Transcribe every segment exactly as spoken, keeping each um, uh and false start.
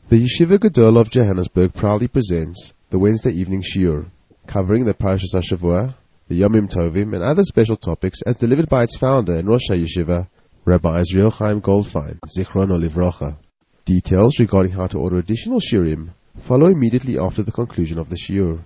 The Yeshiva Gedol of Johannesburg proudly presents the Wednesday evening shiur, covering the Parashas HaShavua, the Yomim Tovim, and other special topics as delivered by its founder and Rosh HaYeshiva, Rabbi Israel Chaim Goldfein, Zichrono Livrocha. Details regarding how to order additional shiurim follow immediately after the conclusion of the shiur.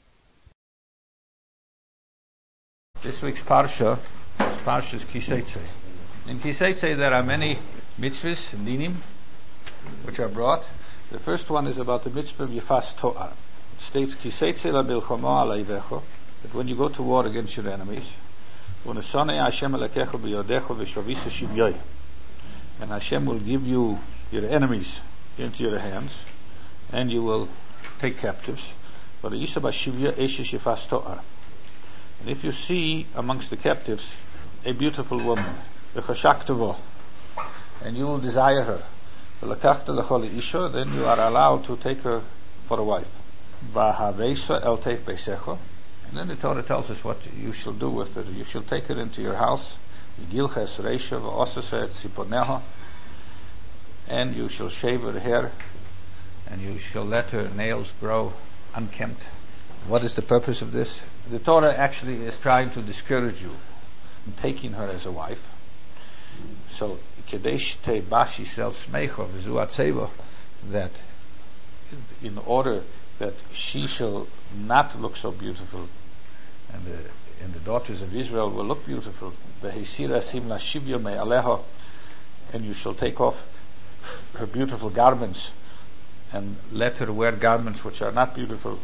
This week's Parsha is Parshas Kiseitze. In Kiseitze there are many mitzvahs and dinim which are brought. The first one is about the mitzvah of Yifas To'ar. It states, Kiseitze la bilchomo alayvecho, that when you go to war against your enemies, Unesonei Hashem elekecho biyodecho v'shovisa shivyoy, and Hashem will give you your enemies into your hands, and you will take captives. But the Yisaba shivya eshish Yifas To'ar. And if you see amongst the captives a beautiful woman, v'chashaktevo, and you will desire her, then you are allowed to take her for a wife. And then the Torah tells us what you shall do with her. You shall take her into your house, and you shall shave her hair, and you shall let her nails grow unkempt. What is the purpose of this? The Torah actually is trying to discourage you in taking her as a wife. So, that in order that she shall not look so beautiful, and the, and the daughters of Israel will look beautiful, and you shall take off her beautiful garments and let her wear garments which are not beautiful,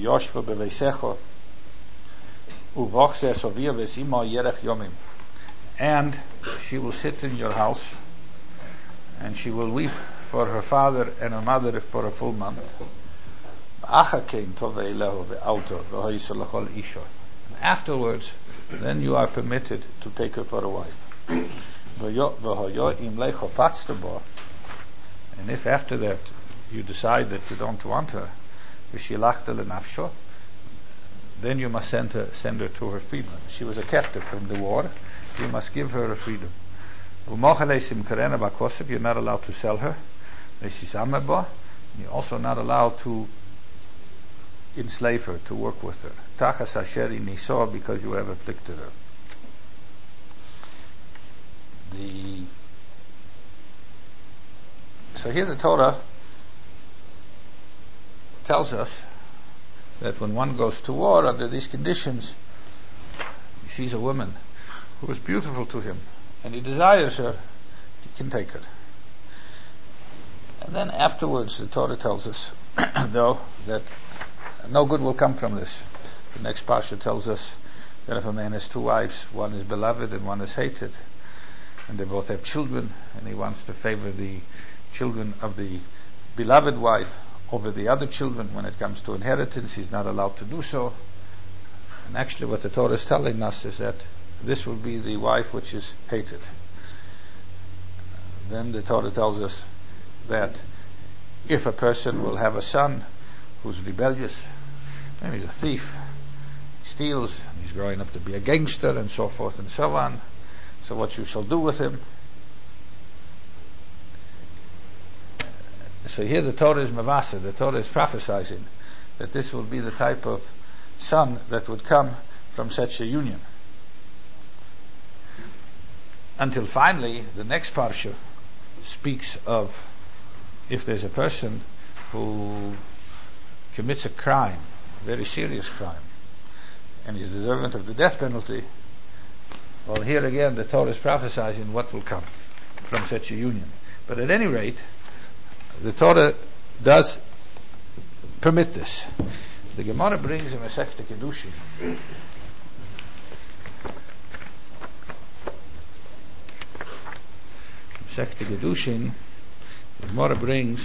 and she will sit in your house, and she will weep for her father and her mother for a full month. And afterwards, then you are permitted to take her for a wife. And if after that you decide that you don't want her, then you must send her, send her to her freedom. She was a captive from the war. You must give her a freedom. You're not allowed to sell her. You're also not allowed to enslave her, to work with her. Because you have afflicted her. The so here the Torah tells us that when one goes to war under these conditions, he sees a woman who is beautiful to him, and he desires her, he can take her. And then afterwards, the Torah tells us, though, that no good will come from this. The next parsha tells us that if a man has two wives, one is beloved and one is hated, and they both have children, and he wants to favor the children of the beloved wife over the other children when it comes to inheritance, he's not allowed to do so. And actually what the Torah is telling us is that this will be the wife which is hated. Then the Torah tells us that if a person will have a son who's rebellious, maybe he's a thief, he steals, he's growing up to be a gangster, and so forth and so on, so what you shall do with him. So here the Torah is mavasa, the Torah is prophesizing that this will be the type of son that would come from such a union. Until finally, the next parsha speaks of if there's a person who commits a crime, a very serious crime, and is deserving of the death penalty. Well, here again, the Torah is prophesying what will come from such a union. But at any rate, the Torah does permit this. The Gemara brings in Masechta Kedushin Masechta Kedushin, the Gemara brings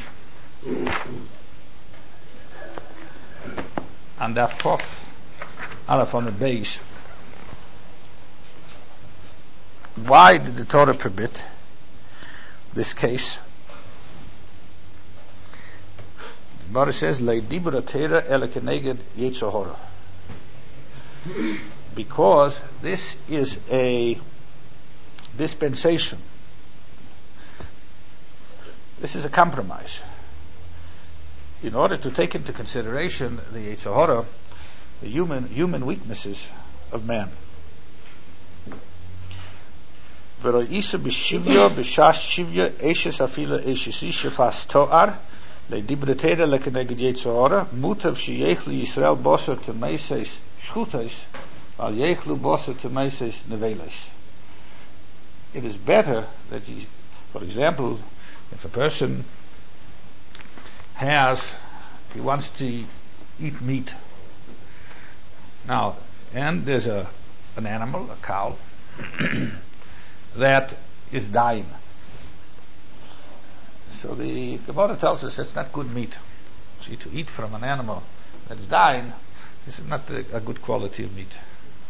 and Daf Chof Aleph on the base. Why did the Torah permit this case? The Gemara says, "Lei dibra Torah ele keneged yetzer hara," because this is a dispensation. This is a compromise. in order to take into consideration the Yetzer Hara, the human human weaknesses of man. V'ro'isa b'shivya b'shash shivya eshes afila eshes isha fas to'ar le'dibretera le'keneged Yetzer Hara mutav sheyechli Yisrael boser temeises shchutais al yechlu boser temeises neveles. It is better that you, for example, if a person has, he wants to eat meat. Now, and there's a an animal, a cow, that is dying. So the Gemara tells us it's not good meat. See, to eat from an animal that's dying is not a, a good quality of meat.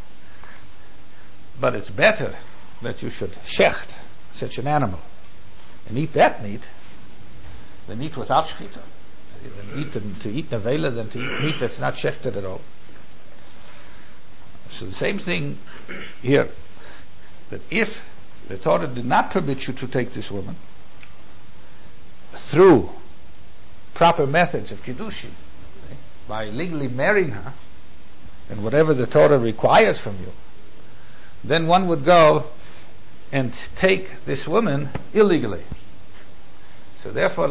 But it's better that you should shecht such an animal and eat that meat than eat without shechita. Eat to eat nevela than to eat meat that's not shechted at all. So the same thing here, that if the Torah did not permit you to take this woman through proper methods of kiddushin, okay, by legally marrying her and whatever the Torah requires from you, then one would go and take this woman illegally. So therefore,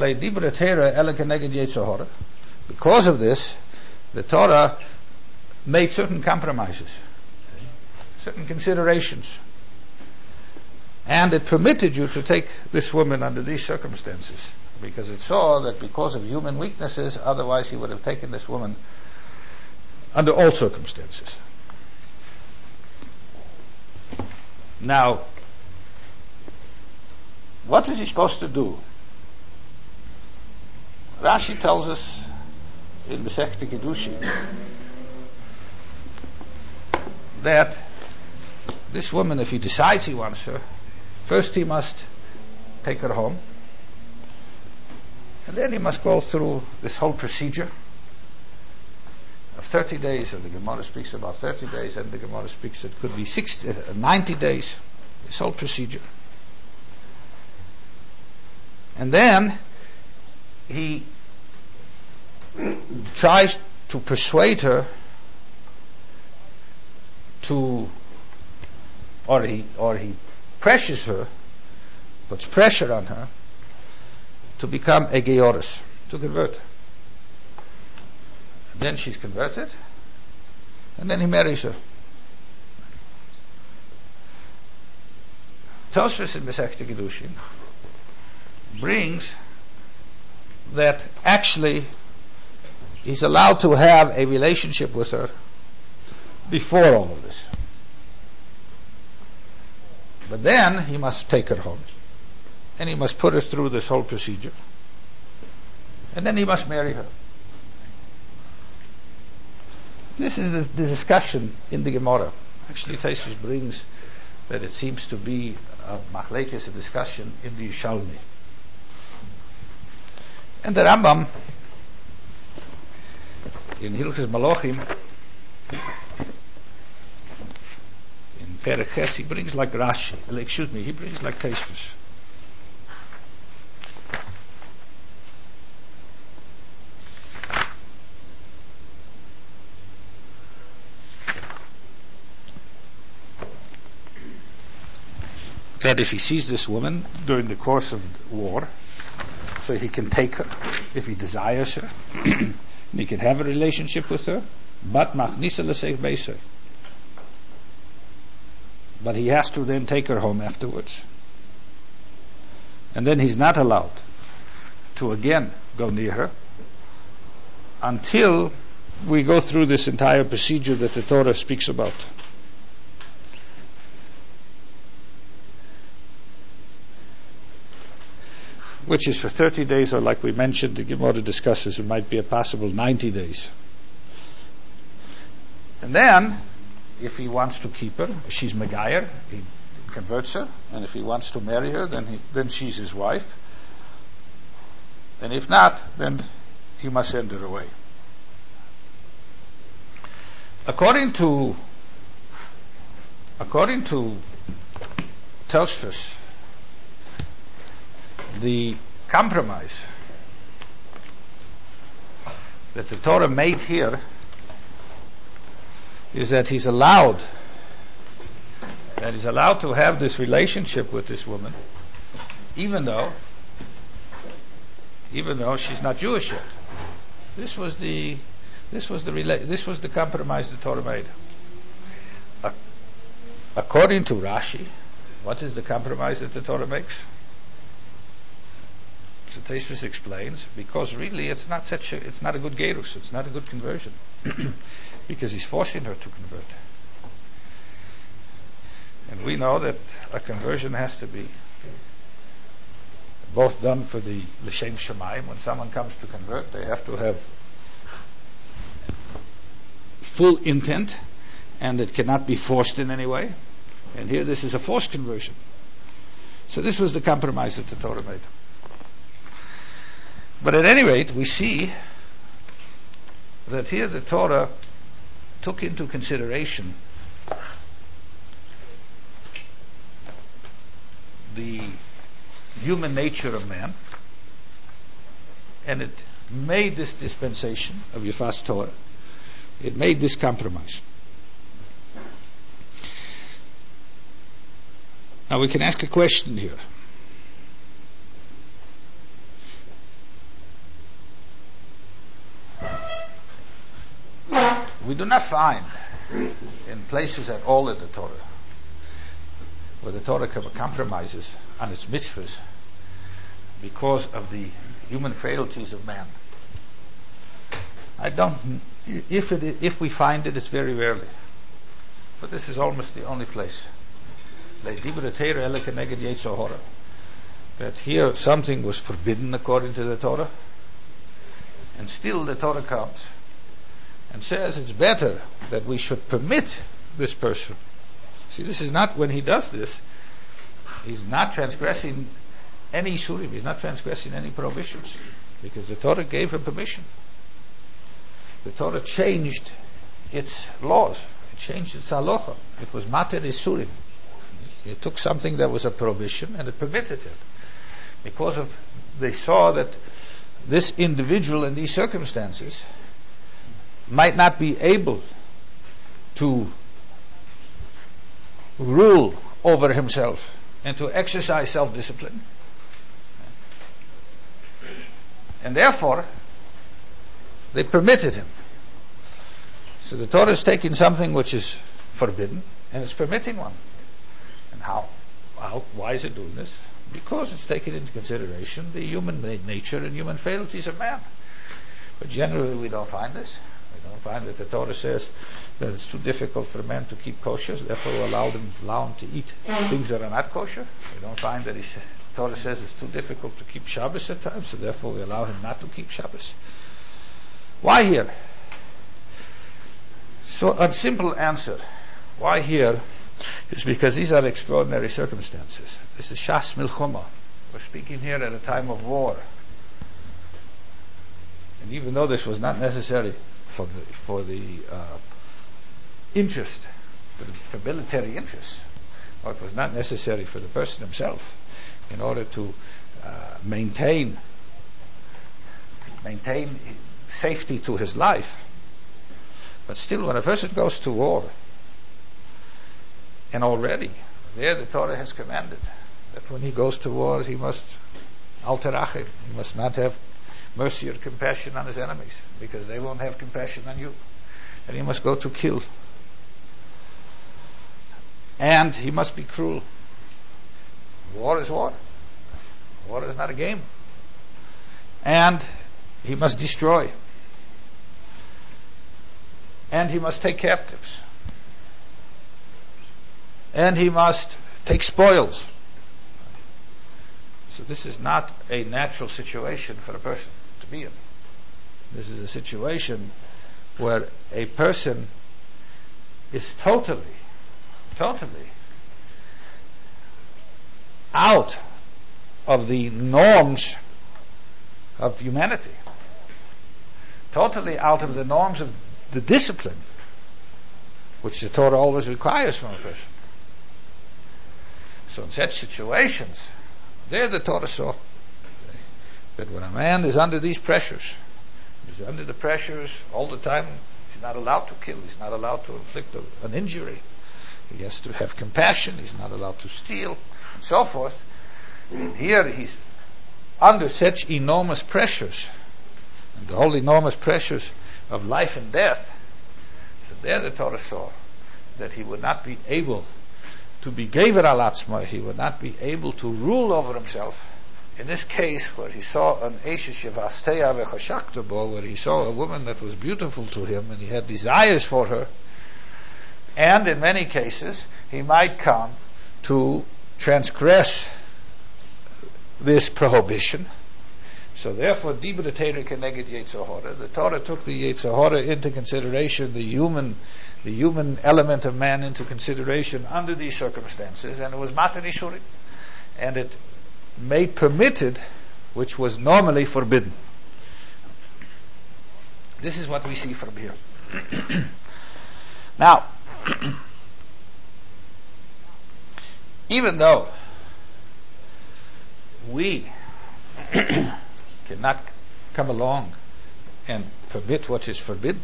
because of this, the Torah made certain compromises, certain considerations, and it permitted you to take this woman under these circumstances, because it saw that because of human weaknesses, otherwise he would have taken this woman under all circumstances. Now, what is he supposed to do? Rashi tells us in Masechta Kiddushin that this woman, if he decides he wants her, first he must take her home, and then he must go through this whole procedure of thirty days, and the Gemara speaks about thirty days, and the Gemara speaks it could be sixty, uh, ninety days, this whole procedure. And then he tries to persuade her to, or he or he pressures her, puts pressure on her to become a georis, to convert. Then she's converted, and then he marries her. Tosfos in Masechta Kiddushin brings that actually he's allowed to have a relationship with her before all of this. But then he must take her home, and he must put her through this whole procedure, and then he must marry her. This is the, the discussion in the Gemara. Actually, Tosfos brings that it seems to be a machlekes, a discussion in the Yishalmi. And the Rambam in Hilchos Malachim in Perek Ches, he brings like Rashi, excuse me, he brings like Tosfos. That if he sees this woman during the course of war, so he can take her if he desires her, and he can have a relationship with her, but machnisa l'seich beisei. But he has to then take her home afterwards, and then he's not allowed to again go near her until we go through this entire procedure that the Torah speaks about. Which is for thirty days, or like we mentioned, the Gemara discusses, it might be a possible ninety days. And then, if he wants to keep her, she's Megayer, he converts her, and if he wants to marry her, then he, then she's his wife. And if not, then he must send her away. According to according to Tosfos, the compromise that the Torah made here is that he's allowed, that he's allowed to have this relationship with this woman, even though, even though she's not Jewish yet. This was the, this was the rela- this was the compromise the Torah made. A- according to Rashi, what is the compromise that the Torah makes? So Tosfos explains, because really it's not such a, it's not a good gerus, it's not a good conversion, because he's forcing her to convert. And we know that a conversion has to be both done for the l'shem shamayim. When someone comes to convert, they have to have full intent, and it cannot be forced in any way. And here this is a forced conversion. So this was the compromise that the Torah made. But at any rate, we see that here the Torah took into consideration the human nature of man, and it made this dispensation of Yefas Torah. It made this compromise. Now we can ask a question here. We do not find in places at all in the Torah where the Torah compromises on its mitzvahs because of the human frailties of man. I don't. If it, if we find it, it's very rarely. But this is almost the only place. That here something was forbidden according to the Torah, and still the Torah comes and says it's better that we should permit this person. See, this is not, when he does this, he's not transgressing any isurim, he's not transgressing any prohibitions, because the Torah gave him permission. The Torah changed its laws, it changed its halacha. It was mater isurim. It took something that was a prohibition and it permitted it, because of they saw that this individual in these circumstances might not be able to rule over himself and to exercise self-discipline, and therefore they permitted him. So the Torah is taking something which is forbidden and it's permitting one. And how? How? Why is it doing this? Because it's taking into consideration the human nature and human frailties of man. But generally we don't find this. We don't find that the Torah says that it's too difficult for a man to keep kosher, therefore we allow them, allow him to eat things that are not kosher. We don't find that he, the Torah says it's too difficult to keep Shabbos at times, so therefore we allow him not to keep Shabbos. Why here? So a simple answer, why here, is because these are extraordinary circumstances. This is Shas Milchoma. We're speaking here at a time of war. And even though this was not necessary for the, for the uh, interest, for, the, for military interests, or it was not necessary for the person himself in order to uh, maintain maintain safety to his life. But still, when a person goes to war, and already there the Torah has commanded that when he goes to war he must al terachim, he must not have mercy or compassion on his enemies, because they won't have compassion on you, and he must go to kill, and he must be cruel. War is war. War is not a game. And he must destroy, and he must take captives, and he must take spoils. So this is not a natural situation for a person to be in. This is a situation where a person is totally, totally out of the norms of humanity, totally out of the norms of the discipline which the Torah always requires from a person. So in such situations, there the Torah saw that when a man is under these pressures, He's under the pressures all the time. He's not allowed to kill. He's not allowed to inflict a, an injury. He has to have compassion. He's not allowed to steal, and so forth. And here he's under such enormous pressures, and the whole enormous pressures of life and death. So there the Torah saw that he would not be able to be gever al atzmo. He would not be able to rule over himself. In this case, where he saw an Eshes Yevasteya v'choshakta bo, where he saw a woman that was beautiful to him and he had desires for her, and in many cases he might come to transgress this prohibition. So therefore, Dibra Torah keneged Yetzer Hara. The Torah took the Yetzer Hara into consideration, the human, the human element of man into consideration under these circumstances, and it was matan ishurim, and it made permitted which was normally forbidden. This is what we see from here. Now, even though we cannot come along and permit what is forbidden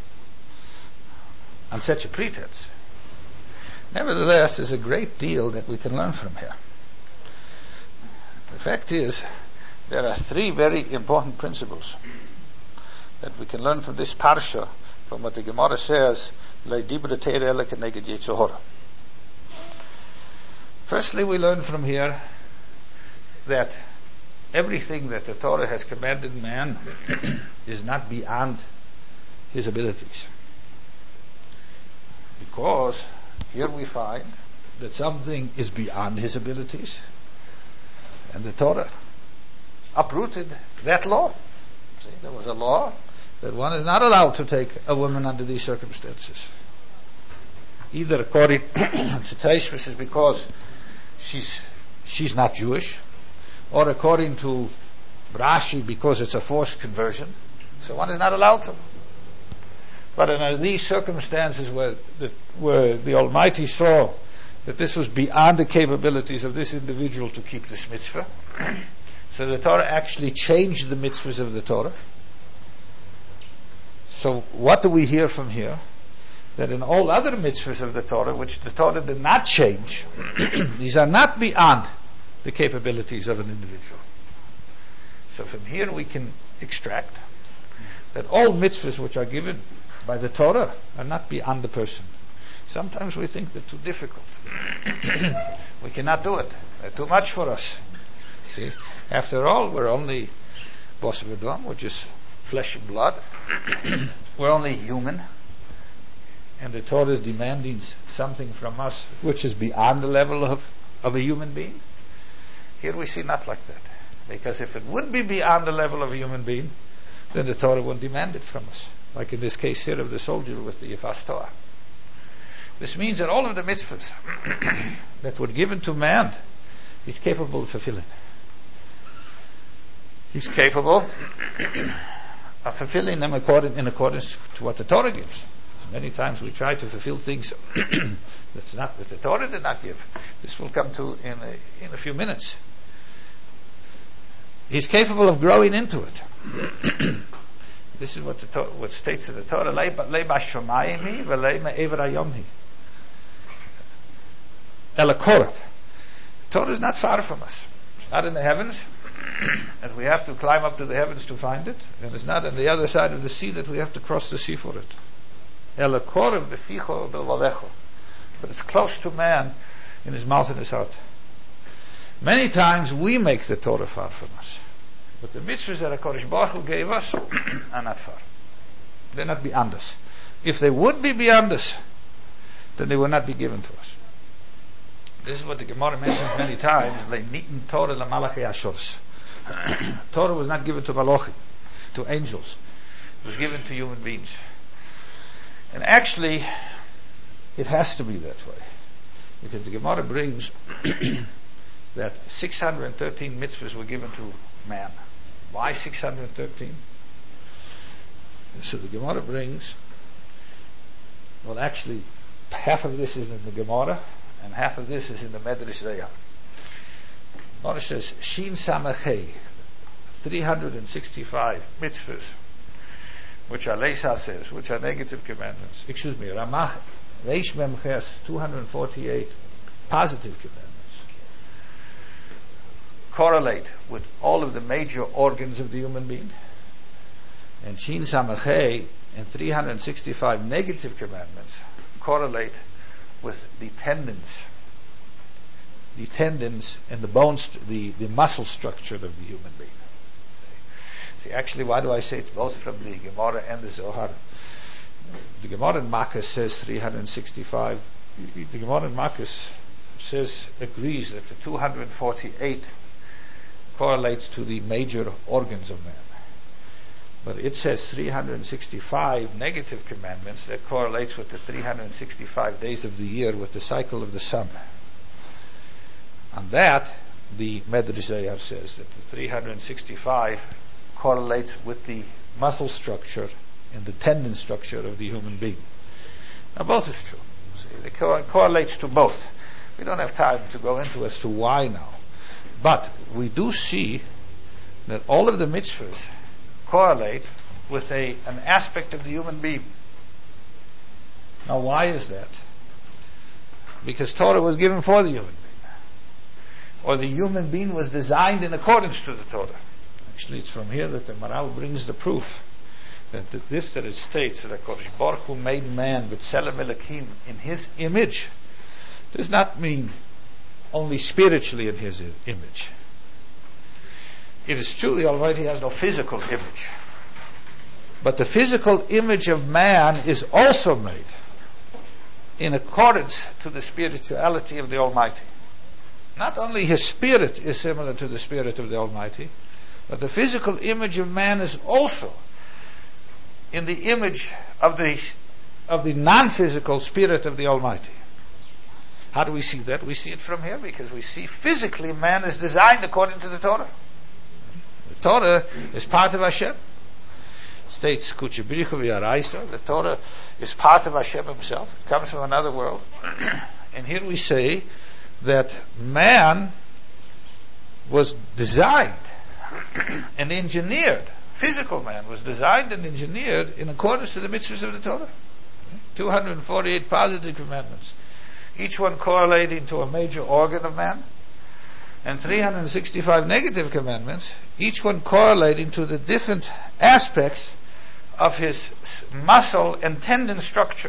on such a pretense, nevertheless, there's a great deal that we can learn from here. The fact is, there are three very important principles that we can learn from this parsha, from what the Gemara says, "Lo dibra Torah ela keneged Yetzer Hara." Firstly, we learn from here that everything that the Torah has commanded man is not beyond his abilities. Because here we find that something is beyond his abilities, and the Torah uprooted that law. See, there was a law that one is not allowed to take a woman under these circumstances. Either according to Taishvis is because she's she's not Jewish, or according to Rashi because it's a forced conversion. So one is not allowed to. But in these circumstances where the, where the Almighty saw that this was beyond the capabilities of this individual to keep this mitzvah, so the Torah actually changed the mitzvahs of the Torah. So what do we hear from here? That in all other mitzvahs of the Torah, which the Torah did not change, these are not beyond the capabilities of an individual. So from here we can extract that all mitzvahs which are given by the Torah are not beyond the person. Sometimes we think they're too difficult. We cannot do it. They're too much for us. See, after all, we're only Bos V'Dam, which is flesh and blood. We're only human, and the Torah is demanding something from us which is beyond the level of, of a human being. Here we see not like that, because if it would be beyond the level of a human being, then the Torah wouldn't demand it from us, like in this case here of the soldier with the Yefas Toah. This means that all of the mitzvahs that were given to man, he's capable of fulfilling. He's capable of fulfilling them according, in accordance to what the Torah gives. So many times we try to fulfill things that's not, that the Torah did not give. This will come to in a, in a few minutes. He's capable of growing into it. This is what the Torah, what states in the Torah: "Lei b'shamayim v'lei me'ever hayom hi." Elakorav. The Torah is not far from us. It's not in the heavens, and we have to climb up to the heavens to find it. And it's not on the other side of the sea that we have to cross the sea for it. Elakorav b'ficho b'levavecho. But it's close to man in his mouth and his heart. Many times we make the Torah far from us. But the mitzvahs that HaKadosh Baruch Hu gave us are not far. They're not beyond us. If they would be beyond us, then they would not be given to us. This is what the Gemara mentions many times. Le'nitin Torah le'malachei ashos. Torah was not given to malachim, to angels. It was given to human beings. And actually, it has to be that way. Because the Gemara brings that six hundred thirteen mitzvahs were given to man. Why six hundred thirteen? So the Gemara brings, well, actually, half of this is in the Gemara, and half of this is in the Medrash Re'ah. Gemara says, Shin Samachei, three hundred sixty-five mitzvahs which are Leisa says, which are negative commandments. Excuse me, Ramah, Reish Mem Ches, two hundred forty-eight positive commandments, correlate with all of the major organs of the human being. And Shin Samachay and three hundred sixty-five negative commandments correlate with the tendons, the tendons and the bones, the, the muscle structure of the human being. See, actually, why do I say it's both from the Gemara and the Zohar? The Gemara in Makkah says three hundred sixty-five. The Gemara in Makkah says, agrees that the two hundred forty-eight correlates to the major organs of man. But it says three hundred sixty-five negative commandments that correlates with the three hundred sixty-five days of the year with the cycle of the sun. On that, the Medrash Zayar says that the three hundred sixty-five correlates with the muscle structure and the tendon structure of the human being. Now both is true. See, it co- correlates to both. We don't have time to go into as to why now. But we do see that all of the mitzvahs correlate with a an aspect of the human being. Now why is that? Because Torah was given for the human being. Or the human being was designed in accordance to the Torah. Actually, it's from here that the Maral brings the proof that the, this that it states that HaKadosh Baruch Hu made man with Tselem Elokim in his image does not mean only spiritually in his image. It is true the Almighty has no physical image. But the physical image of man is also made in accordance to the spirituality of the Almighty. Not only his spirit is similar to the spirit of the Almighty, but the physical image of man is also in the image of the of the non-physical spirit of the Almighty. How do we see that? We see it from here because we see physically man is designed according to the Torah. The Torah is part of Hashem. States the Torah is part of Hashem himself. It comes from another world. And here we say that man was designed and engineered, physical man was designed and engineered in accordance to the mitzvahs of the Torah. two hundred forty-eight positive commandments, each one correlating to a major organ of man, and three hundred sixty-five negative commandments, each one correlating to the different aspects of his muscle and tendon structure.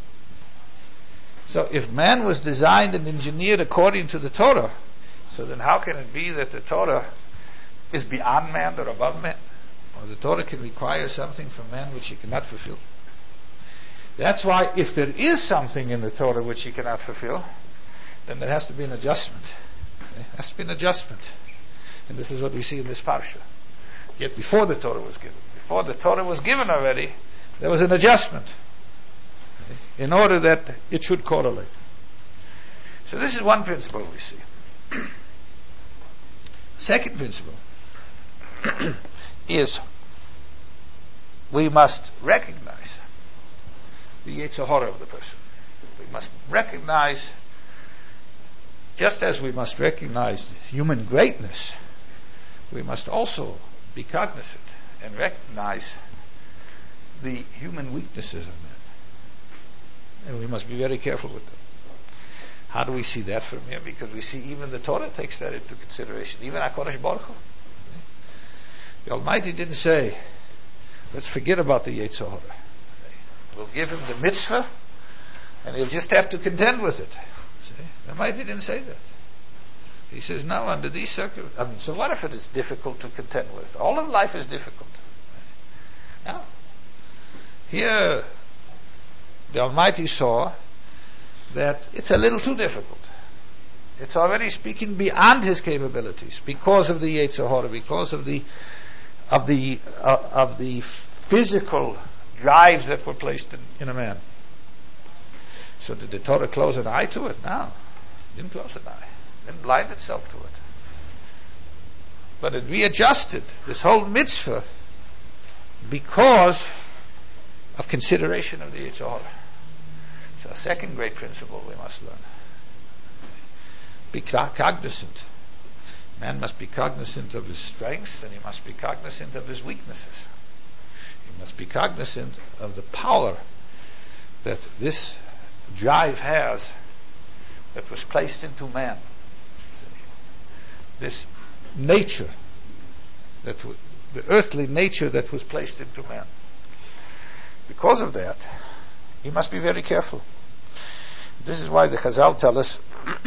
So if man was designed and engineered according to the Torah, so then how can it be that the Torah is beyond man or above man? Or the Torah can require something from man which he cannot fulfill. That's why if there is something in the Torah which he cannot fulfill, then there has to be an adjustment. There has to be an adjustment. And this is what we see in this parsha. Yet before the Torah was given, before the Torah was given already, there was an adjustment in order that it should correlate. So this is one principle we see. Second principle is we must recognize the Yetzer Hara of the person. We must recognize, just as we must recognize human greatness, we must also be cognizant and recognize the human weaknesses of men. And we must be very careful with them. How do we see that from here? Because we see even the Torah takes that into consideration. Even HaKadosh Baruch Hu. The Almighty didn't say, let's forget about the Yetzer Hara. We'll give him the mitzvah, and he'll just have to contend with it. See? The Almighty didn't say that. He says, no, under these circumstances. I mean, so what if it is difficult to contend with? All of life is difficult. Now, here, the Almighty saw that it's a little too difficult. It's already speaking beyond his capabilities because of the Yetzer Hara, because of the of the uh, of the physical drives that were placed in, in a man. So did the Torah close an eye to it? No, it didn't close an eye. It didn't blind itself to it. But it readjusted this whole mitzvah because of consideration of the Yetzer Hara. So a second great principle we must learn. Be cognizant. Man must be cognizant of his strengths, and he must be cognizant of his weaknesses. He must be cognizant of the power that this drive has that was placed into man. This nature, that w- the earthly nature that was placed into man. Because of that, he must be very careful. This is why the Chazal tell us,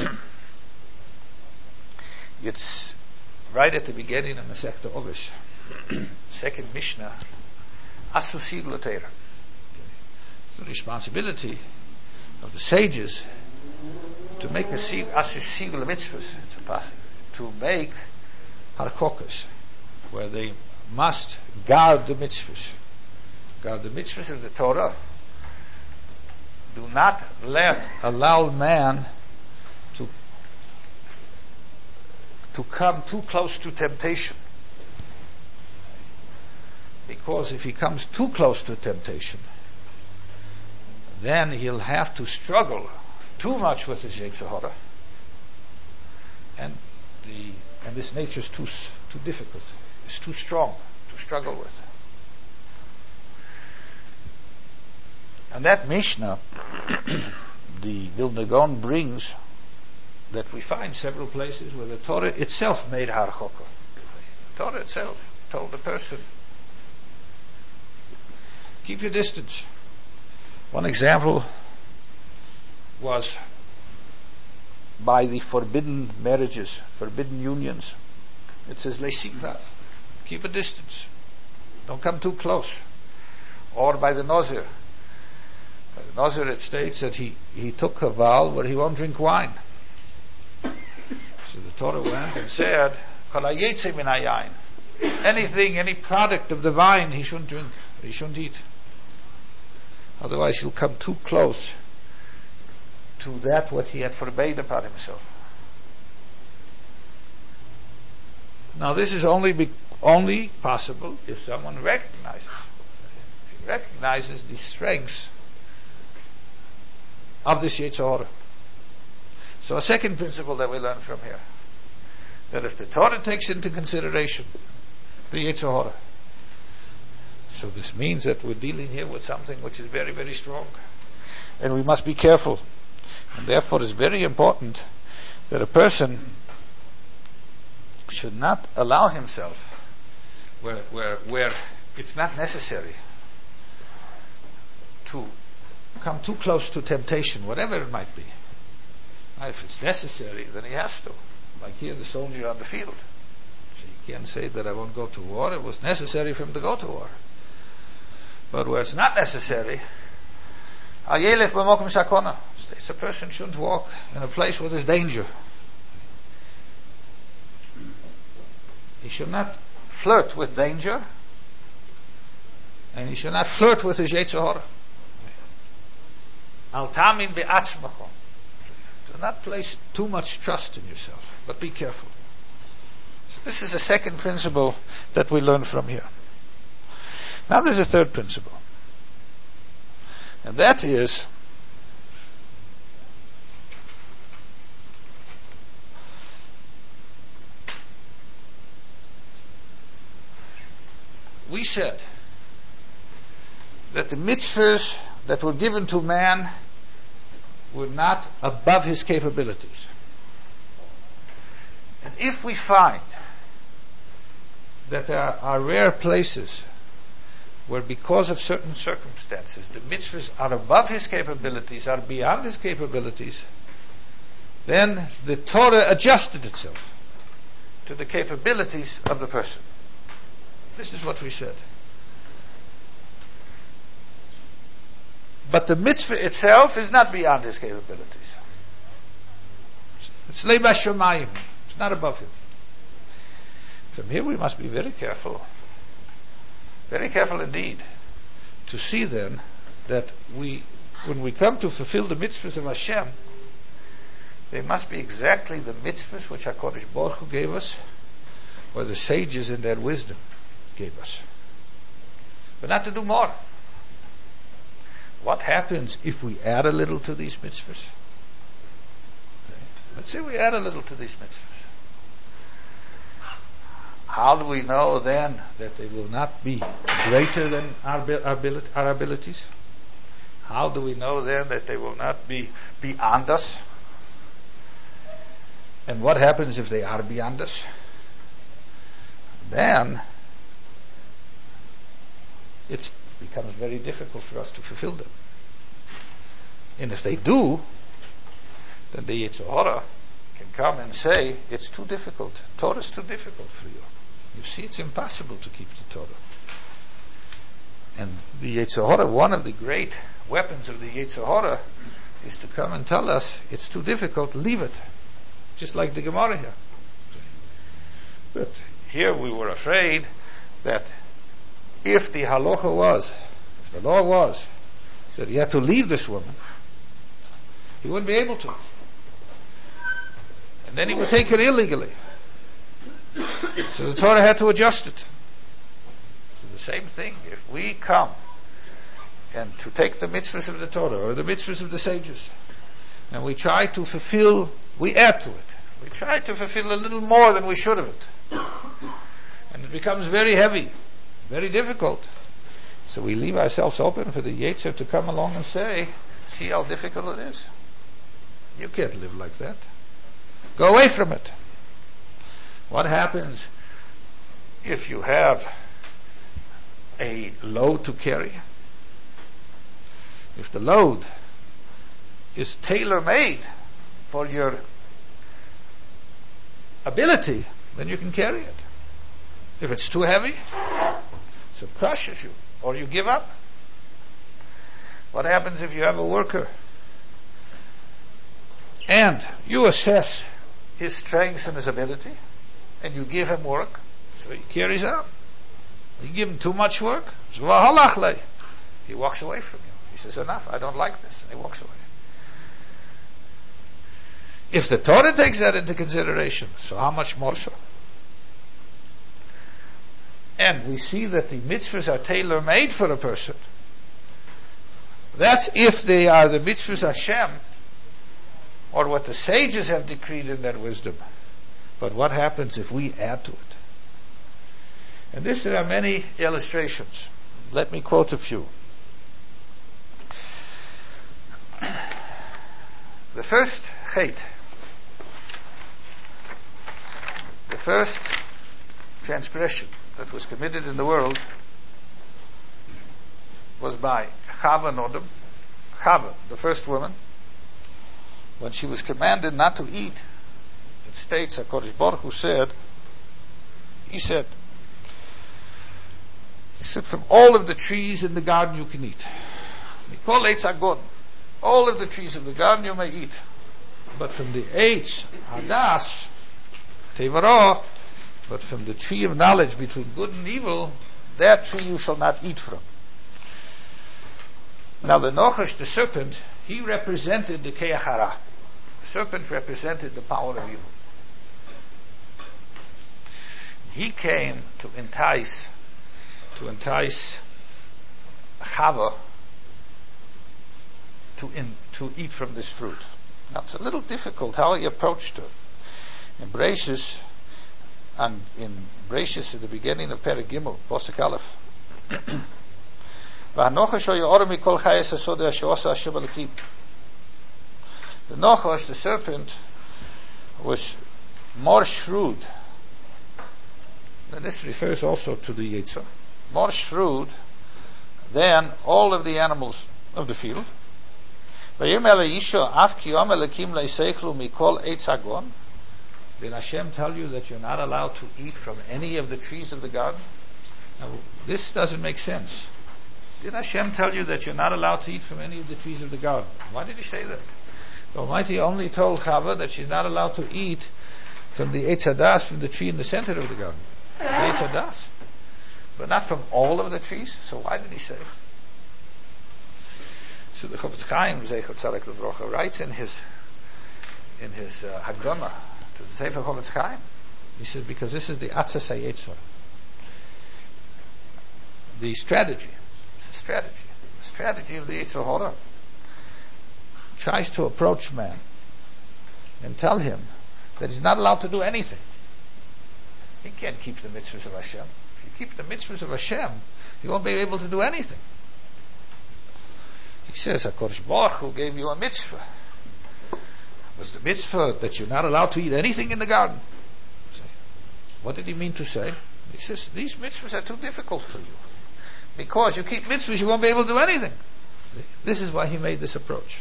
it's right at the beginning of Masechta Ovish, second Mishnah, Asu Sigul HaTorah. It's the responsibility of the sages to make a Asu Sigul Mitzvahs, it's a passage, to make Harkokas, where they must guard the mitzvahs. Guard the mitzvahs of the Torah. Do not let allow man to to come too close to temptation. Because if he comes too close to temptation, then he'll have to struggle too much with his Yetzer Hara. And the and this nature is too too difficult. It's too strong to struggle with. And that Mishnah, the Vilna Gaon brings, that we find several places where the Torah itself made harchokah. The Torah itself told the person, keep your distance. One example was by the forbidden marriages, forbidden unions. It says, Leisikvav, keep a distance. Don't come too close. Or by the Nazir. By the Nazir it states that he, he took a vow where he won't drink wine. So the Torah went and said, anything, any product of the wine he shouldn't drink, he shouldn't eat. Otherwise he'll come too close to that what he had forbade upon himself. Now this is only be, only possible if someone recognizes, if he recognizes the strengths of this Yetzer Hara. So a second principle that we learn from here, that if the Torah takes into consideration the Yetzer Hara, so this means that we're dealing here with something which is very, very strong, and we must be careful. And therefore it's very important that a person should not allow himself where where where it's not necessary to come too close to temptation, whatever it might be. Now, if it's necessary, then he has to. Like here, the soldier on the field. So you can't say that I won't go to war. It was necessary for him to go to war. But where it's not necessary, states a person shouldn't walk in a place where there's danger. He should not flirt with danger, and he should not flirt with his Yetzer Hara. Al tamin be'atzmacho. Do not place too much trust in yourself, but be careful. So this is a second principle that we learn from here. Now there's a third principle, and that is we said that the mitzvahs that were given to man were not above his capabilities. And if we find that there are rare places where because of certain circumstances the mitzvahs are above his capabilities, are beyond his capabilities, then the Torah adjusted itself to the capabilities of the person. This is what we said. But the mitzvah itself is not beyond his capabilities. It's leiba shamayim. It's not above him. From here we must be very careful, very careful indeed, to see then that we, when we come to fulfill the mitzvahs of Hashem, they must be exactly the mitzvahs which HaKadosh Baruch Hu gave us, or the sages in their wisdom gave us. But not to do more. What happens if we add a little to these mitzvahs? Okay. Let's say we add a little to these mitzvahs. how do we know then that they will not be greater than our, ability, our abilities? How do we know then that they will not be beyond us? And what happens if they are beyond us? Then it becomes very difficult for us to fulfill them. And if they do, then the Yetzer Hara can come and say, it's too difficult. Torah is too difficult for you. You see, it's impossible to keep the Torah. And the Yetzer Hara, one of the great weapons of the Yetzer Hara, is to come and tell us, it's too difficult, leave it. Just like the Gemara here. But here we were afraid that if the halacha was, if the law was, that he had to leave this woman, he wouldn't be able to. And then he would take her illegally. So the Torah had to adjust it. So the same thing, if we come and to take the mitzvahs of the Torah or the mitzvahs of the sages, and we try to fulfill, we add to it. We try to fulfill a little more than we should of it. And it becomes very heavy, very difficult. So we leave ourselves open for the Yetzer to come along and say, see how difficult it is. You can't live like that. Go away from it. What happens if you have a load to carry? If the load is tailor-made for your ability, then you can carry it. If it's too heavy, so it crushes you, or you give up. What happens if you have a worker and you assess his strengths and his ability, and you give him work, so he carries out. You give him too much work, he walks away from you. He says, enough, I don't like this, and he walks away. If the Torah takes that into consideration, so how much more so? And we see that the mitzvahs are tailor-made for a person. That's if they are the mitzvahs Hashem, or what the sages have decreed in their wisdom. But what happens if we add to it? And this, there are many illustrations. Let me quote a few. The first chait, the first transgression that was committed in the world was by Chava and Adam. Chava, the first woman, when she was commanded not to eat, it states, HaKadosh Baruch Hu said, he said, he said, from all of the trees in the garden you can eat. Mikol Eitz Hagon, all of the trees of the garden you may eat. But from the Eitz Hadas, Tevara, but from the tree of knowledge between good and evil, that tree you shall not eat from. Now the Nochash, the serpent, he represented the Keach Hara. The serpent represented the power of evil. He came to entice, to entice Chava to in, to eat from this fruit. Now it's a little difficult how he approached her. In Bereshis, and in Bereshis at the beginning of Perek Gimel, Posuk Aleph, the Nochash, the serpent, was more shrewd, and this refers also to the Yetzer, more shrewd than all of the animals of the field. Did Hashem tell you that you're not allowed to eat from any of the trees of the garden? Now, this doesn't make sense. Did Hashem tell you that you're not allowed to eat from any of the trees of the garden? Why did he say that? The Almighty only told Chava that she's not allowed to eat from the Eitz Hadas, from the tree in the center of the garden. The Eitz Hadas. But not from all of the trees? So why did he say? So the Chofetz Chaim, Zeichel Tzaddik Livrocha, writes in his in his uh, Hagdama to the Sefer Chofetz Chaim, he says, because this is the Atzas HaYetzer. The strategy. It's a strategy. The strategy of the Yetzer Hara tries to approach man and tell him that he's not allowed to do anything. You can't keep the mitzvahs of Hashem. If you keep the mitzvahs of Hashem, you won't be able to do anything. He says, HaKadosh Baruch Hu gave you a mitzvah. Was the mitzvah that you're not allowed to eat anything in the garden? What did he mean to say? He says, these mitzvahs are too difficult for you. Because you keep mitzvahs, you won't be able to do anything. This is why he made this approach.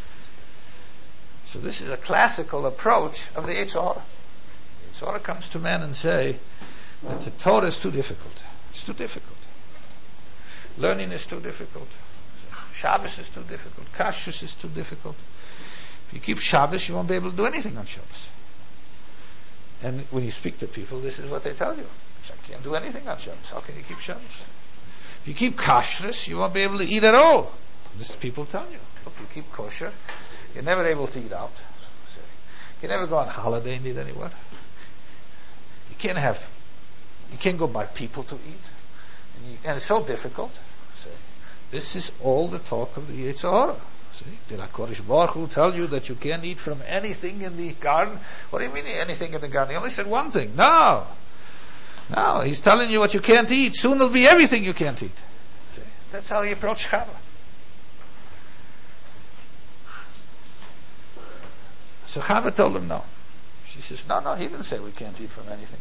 So this is a classical approach of the Yetzer Hara. The Yetzer Hara comes to man and say that the Torah is too difficult. It's too difficult. Learning is too difficult. Shabbos is too difficult. Kashrus is too difficult. If you keep Shabbos, you won't be able to do anything on Shabbos. And when you speak to people, this is what they tell you. I can't do anything on Shabbos. How can you keep Shabbos? If you keep kashrus, you won't be able to eat at all. This is people tell you. Look, you keep kosher, you're never able to eat out. So you can never go on holiday and eat anywhere. You can't have, you can't go by people to eat. And, you, and it's so difficult. So this is all the talk of the Yetzer Hara. See, did HaKadosh Baruch Hu tell you that you can't eat from anything in the garden? What do you mean anything in the garden? He only said one thing. No. No, he's telling you what you can't eat. Soon there'll be everything you can't eat. See, that's how he approached Chava. So Chava told him no. She says, no, no, he didn't say we can't eat from anything.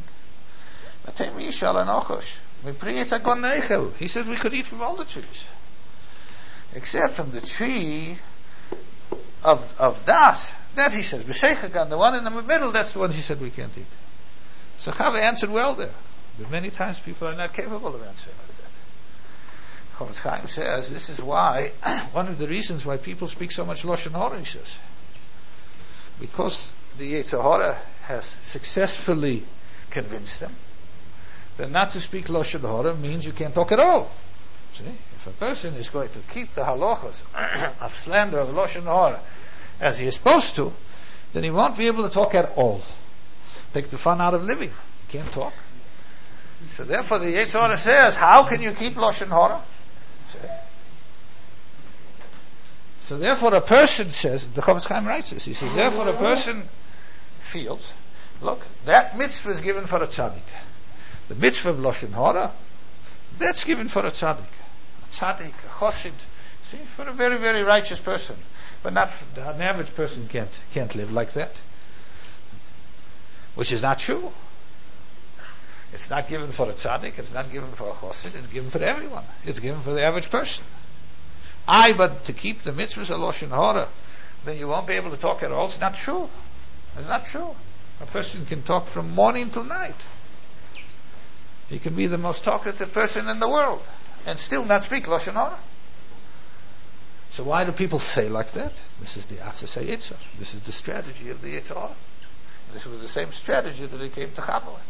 He said we could eat from all the trees. Except from the tree of of Das. That he says, B'Seichagan, the one in the middle, that's the one he said we can't eat. So Chava answered well there. But many times people are not capable of answering like that. Chofetz Chaim says, this is why, one of the reasons why people speak so much Lashon Hara, he says. Because the Yetzer Hara has successfully convinced them that not to speak Lashon Hara means you can't talk at all. See? If a person is going to keep the halachas of slander of Lashon Hara as he is supposed to, then he won't be able to talk at all. Take the fun out of living. He can't talk. So therefore the Yetzer Hara says, how can you keep Lashon Hara? See? So therefore a person says, the Chofetz Chaim writes this, he says, therefore a person feels, look, that mitzvah is given for a tzaddik. The mitzvah of Lashon Hara, that's given for a tzaddik. A tzaddik, a chosid, see, for a very, very righteous person. But not, an average person can't, can't live like that. Which is not true. It's not given for a tzaddik, it's not given for a chosid, it's given for everyone. It's given for the average person. I, but to keep the mitzvahs of Lashon Hara, then you won't be able to talk at all. It's not true. It's not true. A person can talk from morning till night. He can be the most talkative person in the world and still not speak Lashon Hara. So why do people say like that? This is the Asas HaYetzer. This is the strategy of the Yetzer Hara. This was the same strategy that he came to Chava with.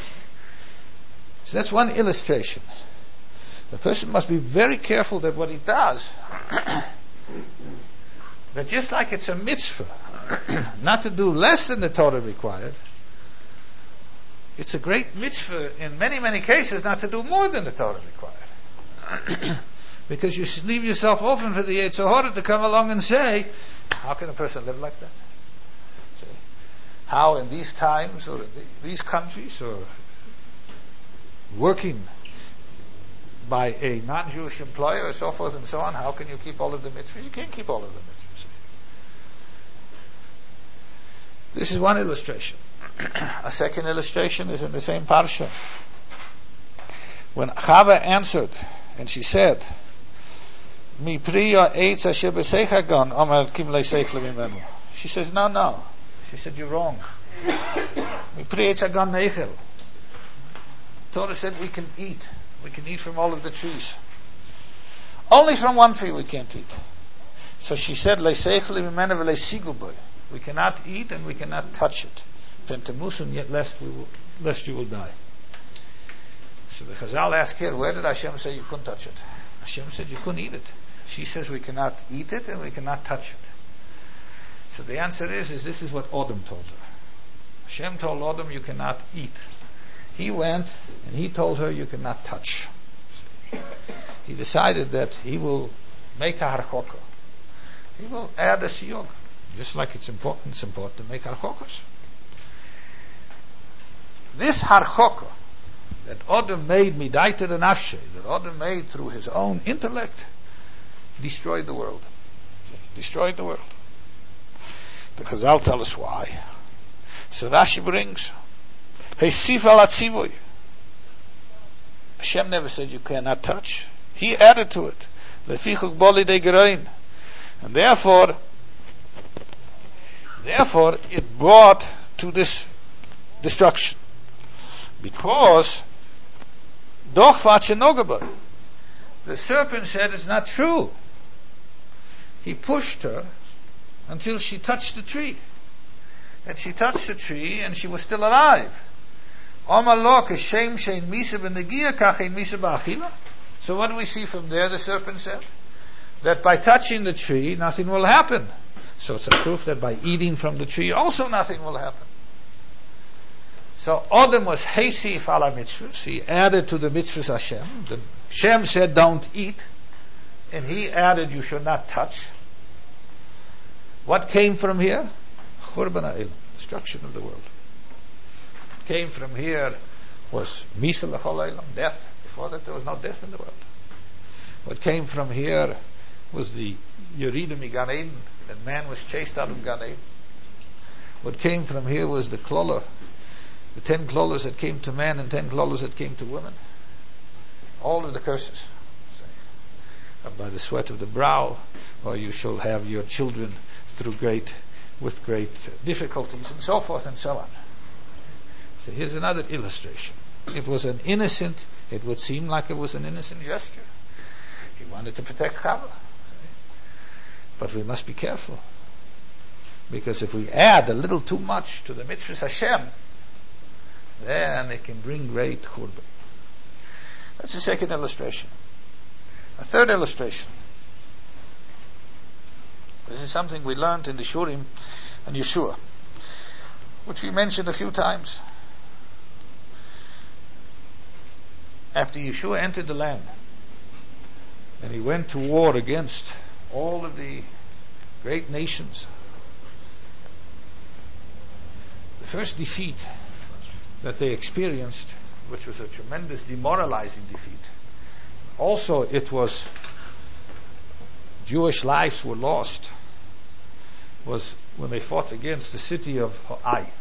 So that's one illustration. The person must be very careful that what he does, that just like it's a mitzvah not to do less than the Torah required, it's a great mitzvah in many, many cases not to do more than the Torah required. Because you leave yourself open for the Yetzer Hara to come along and say, how can a person live like that? See? How in these times, or in these countries, or working by a non-Jewish employer, or so forth and so on, how can you keep all of the mitzvahs? You can't keep all of the mitzvahs. This is one illustration. A second illustration is in the same parsha. When Chava answered, and she said, Mi priya eitz asher b'seichagon, Omer kim le'seichel mimenu. She says, no, no. She said, you're wrong. Mi priya eitz agon neichel. Torah said we can eat. We can eat from all of the trees. Only from one tree we can't eat. So she said, le'seichel mimenu v'le'sigu bo. We cannot eat and we cannot touch it. Pentamusun, yet lest we will, lest you will die. So the Chazal asked here, where did Hashem say you couldn't touch it? Hashem said you couldn't eat it. She says we cannot eat it and we cannot touch it. So the answer is, is this is what Adam told her. Hashem told Adam you cannot eat. He went and he told her you cannot touch. He decided that he will make a harchokah. He will add a siyog. Just like it's important, it's important to make harchokahs. this harchokah that Adam made midaita and nafshe, that Adam made through his own intellect, destroyed the world. See? Destroyed the world. The Chazal tell us why. So Rashi brings, Heisif al atzivoy. Hashem never said you cannot touch. He added to it. Lefichuk boli de gerein. And therefore, therefore it brought to this destruction. Because doch vatshenogabai. The serpent said it's not true. He pushed her until she touched the tree. And she touched the tree and she was still alive. So what do we see from there? The serpent said that by touching the tree nothing will happen. So it's a proof that by eating from the tree also nothing will happen. So Adam was Heisif ala mitzvahs. He added to the mitzvahs Hashem. The Hashem said don't eat, and he added you should not touch. What came from here? Churban ha'olam, destruction of the world. Came from here was Misa l'chol olam, death. Before that there was no death in the world. What came from here was the Yerida mi Gan Eden, that man was chased out of Gan Eden. What came from here was the klolah, the ten klolas that came to man and ten klolas that came to women. All of the curses. By the sweat of the brow, or you shall have your children through great, with great difficulties, and so forth and so on. So here's another illustration. It was an innocent, it would seem like it was an innocent gesture. He wanted to protect Chava. But we must be careful. Because if we add a little too much to the mitzvahs Hashem, then it can bring great churban. That's the second illustration. A third illustration. This is something we learned in the Shurim and Yeshua, which we mentioned a few times. After Yeshua entered the land, and he went to war against all of the great nations, the first defeat that they experienced, which was a tremendous demoralizing defeat, also it was Jewish lives were lost, was when they fought against the city of Ai.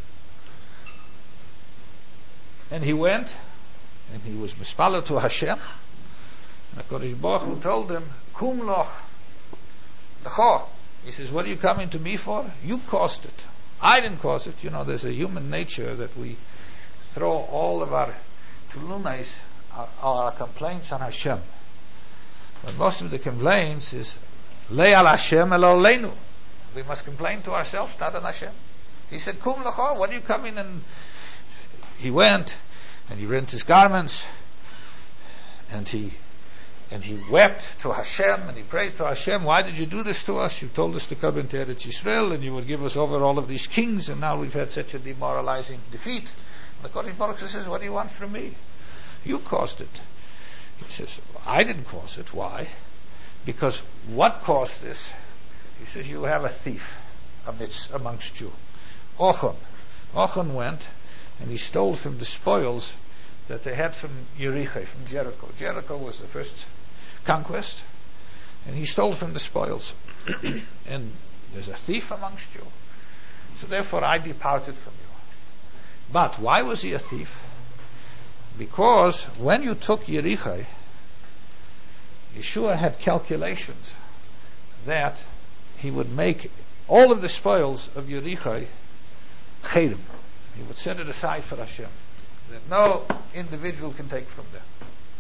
And he went and he was mispalel to Hashem, and HaKadosh Baruch Hu told him, Kum loch lecho. He says, what are you coming to me for? You caused it. I didn't cause it. You know, there's a human nature that we throw all of our tulunais, our, our complaints on Hashem. But most of the complaints is Le al Hashem el oleinu. We must complain to ourselves, not on Hashem. He said, Kum lecho, what are you coming? And he went and he rent his garments and he and he wept to Hashem and he prayed to Hashem, why did you do this to us? You told us to come into Eretz Yisrael and you would give us over all of these kings, and now we've had such a demoralizing defeat. And the Kodesh Baruch Hu says, what do you want from me? You caused it. He says, I didn't cause it. Why? Because what caused this? He says, you have a thief amidst, amongst you. Ochon. Ochon went and he stole from the spoils that they had from Yericho, from Jericho. Jericho was the first conquest, and he stole from the spoils. And there's a thief amongst you. So therefore I departed from you. But why was he a thief? Because when you took Yericho, Yeshua had calculations that he would make all of the spoils of Yericho cherem. He would set it aside for Hashem, that no individual can take from them.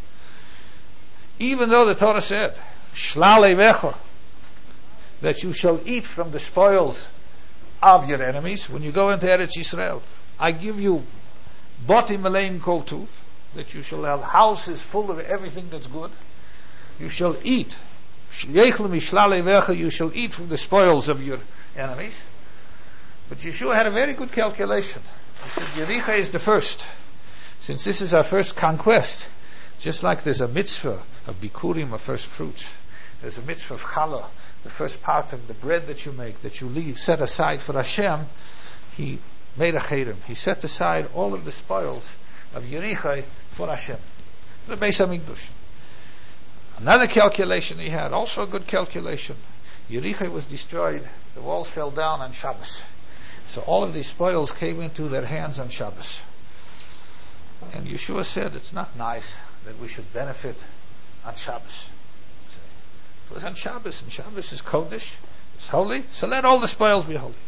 Even though the Torah said, Shlal Eivecha, that you shall eat from the spoils of your enemies when you go into Eretz Yisrael. I give you Boti Meleim Kol Tuv, that you shall have houses full of everything that's good. You shall eat. You shall eat from the spoils of your enemies. But Yeshua had a very good calculation. He said, Yericho is the first. Since this is our first conquest, just like there's a mitzvah of bikurim, of first fruits, there's a mitzvah of challah, the first part of the bread that you make, that you leave set aside for Hashem, he made a cherem. He set aside all of the spoils of Yericho for Hashem, the Beis HaMikdash. Another calculation he had, also a good calculation. Yericho was destroyed, the walls fell down on Shabbos. So all of these spoils came into their hands on Shabbos. And Yeshua said, it's not nice that we should benefit on Shabbos. It was on Shabbos, and Shabbos is Kodesh, it's holy, so let all the spoils be holy.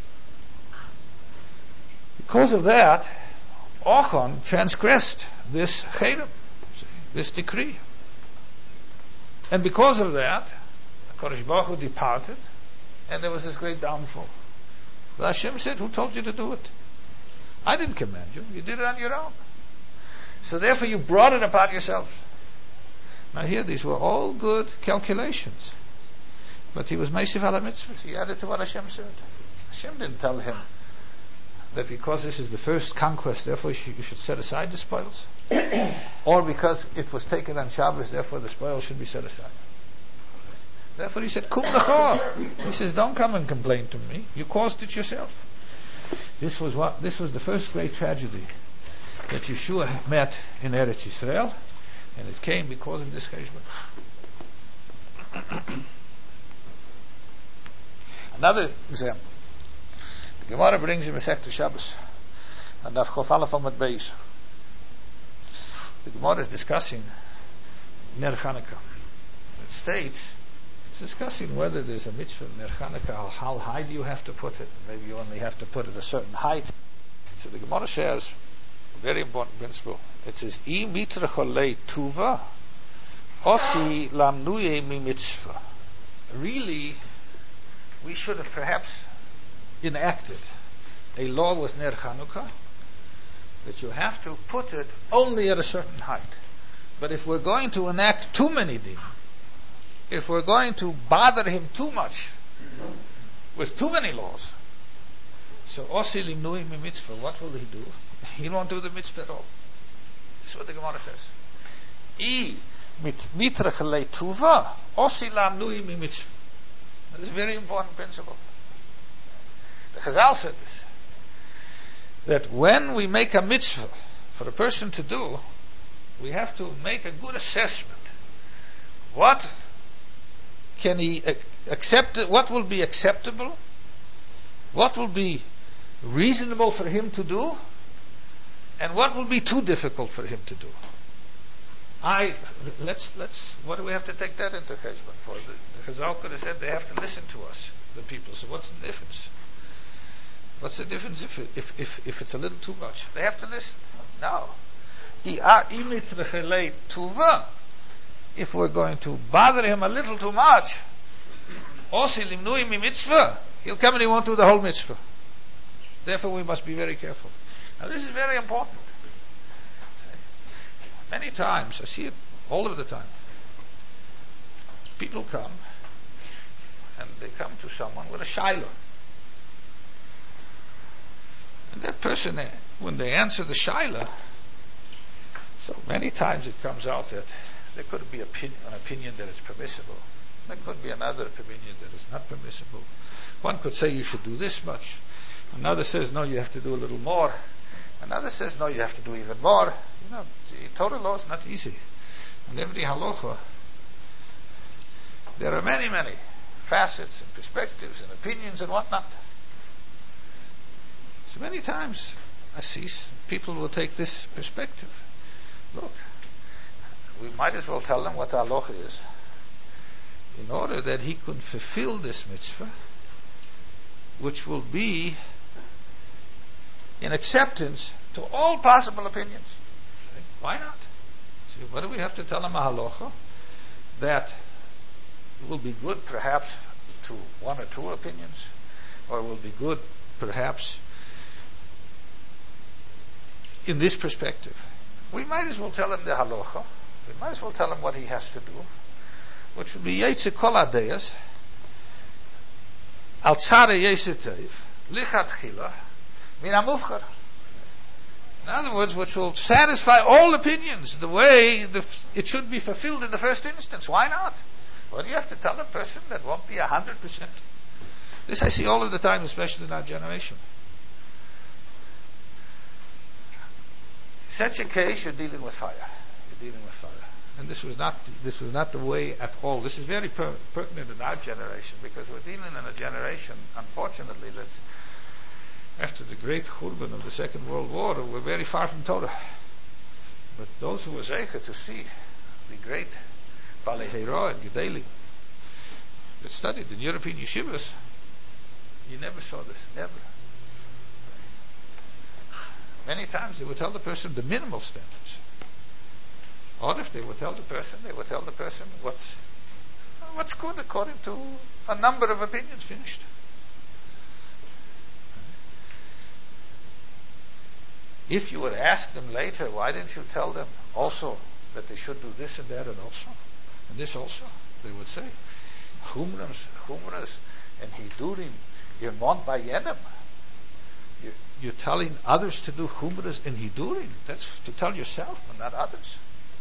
Because of that, Achan transgressed this cherem, this decree. And because of that, Kodesh Baruch Hu departed, and there was this great downfall. But Hashem said, who told you to do it? I didn't command you. You did it on your own. So therefore you brought it upon yourself. Now here, these were all good calculations. But he was Meisiv ala mitzvahs. He added to what Hashem said. Hashem didn't tell him that because this is the first conquest, therefore you should, you should set aside the spoils. Or because it was taken on Shabbos, therefore the spoils should be set aside. Therefore he said, Kum lecha. He says, don't come and complain to me. You caused it yourself. This was what this was the first great tragedy that Yeshua met in Eretz Yisrael, and it came because of this cheshbon. Another example. The Gemara brings in Masechta Shabbos, and Daf Chof Aleph Amud Beis. The Gemara is discussing Ner Chanukah. It states, it's discussing whether there's a mitzvah of Ner Chanukah, how high do you have to put it? Maybe you only have to put it a certain height. So the Gemara shares a very important principle. It says, I mitra cholei tuva, osi lamnuye mi mitzvah. Really, we should have perhaps enacted a law with Ner Chanukah that you have to put it only at a certain height. But if we're going to enact too many din, if we're going to bother him too much with too many laws, so osi limnuye mi mitzvah, what will he do? He won't do the mitzvah at all. This is what the Gemara says. I mitra chalei tuva, osi lamnuye mi mitzvah. This is a very important principle. The Chazal said this, that when we make a mitzvah for a person to do, we have to make a good assessment. What can he accept? What will be acceptable? What will be reasonable for him to do? And what will be too difficult for him to do? I let's let's. What do we have to take that into cheshbon for? The, the Chazal could have said they have to listen to us, the people. So what's the difference? What's the difference if if if, if it's a little too much? They have to listen. No. If we're going to bother him a little too much, he'll come and he won't do the whole mitzvah. Therefore, we must be very careful. Now, this is very important. Many times, I see it all of the time. People come, and they come to someone with a shaila. And that person, when they answer the shaila, so many times it comes out that there could be opinion, an opinion that is permissible. There could be another opinion that is not permissible. One could say you should do this much. Another says, no, you have to do a little more. Another says, no, you have to do even more. You know, the Torah law is not easy. And every halacha, there are many, many facets and perspectives and opinions and whatnot. So many times I see people will take this perspective. Look, we might as well tell them what the halacha is, in order that he could fulfill this mitzvah, which will be in acceptance to all possible opinions. Why not? See, what do we have to tell him a halacha that will be good perhaps to one or two opinions, or will be good perhaps in this perspective? We might as well tell him the halacha. We might as well tell him what he has to do, which would be Yetze Kol Adeyas, Al Tzara Yesetev, Lichat Chila, Min HaMufchar. In other words, which will satisfy all opinions the way the, it should be fulfilled in the first instance. Why not? What do you have to tell a person that won't be a hundred percent? This I see all of the time, especially in our generation. such a case, you're dealing with fire. You're dealing with fire. And this was not this was not the way at all. This is very per- pertinent in our generation, because we're dealing in a generation, unfortunately, that's after the great churban of the Second World War, we're very far from Torah. But those who were zeicher to see the great Balei Heira and Gedalim that studied in European yeshivas, you never saw this, ever. Many times they would tell the person the minimal standards. Or if they would tell the person, they would tell the person what's what's good according to a number of opinions, finished. If you would ask them later, why didn't you tell them also that they should do this and that and also? And this also, they would say, Chumras, Chumras, and Hidurim, Yemont Bayenim. You're telling others to do Chumras and Hidurim. That's to tell yourself, but not others.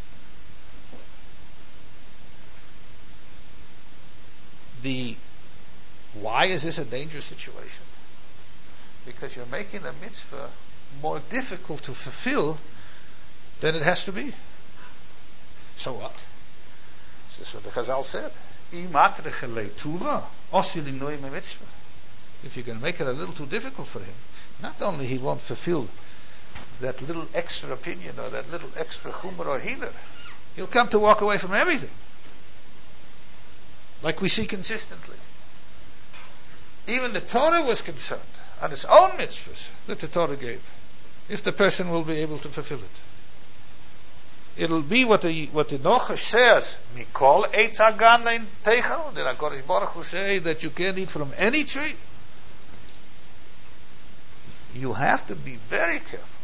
The why is this a dangerous situation? Because you're making a mitzvah more difficult to fulfill than it has to be. So what? This is what the Chazal said. If you're going to make it a little too difficult for him, not only he won't fulfill that little extra opinion or that little extra chumrah or hiler, he'll come to walk away from everything. Like we see consistently. Even the Torah was concerned on its own mitzvahs that the Torah gave, if the person will be able to fulfill it. It'll be what the what the Noach says, Mikol eitz hagan lein teichel, the HaKadosh Baruch Hu say that you can't eat from any tree. You have to be very careful.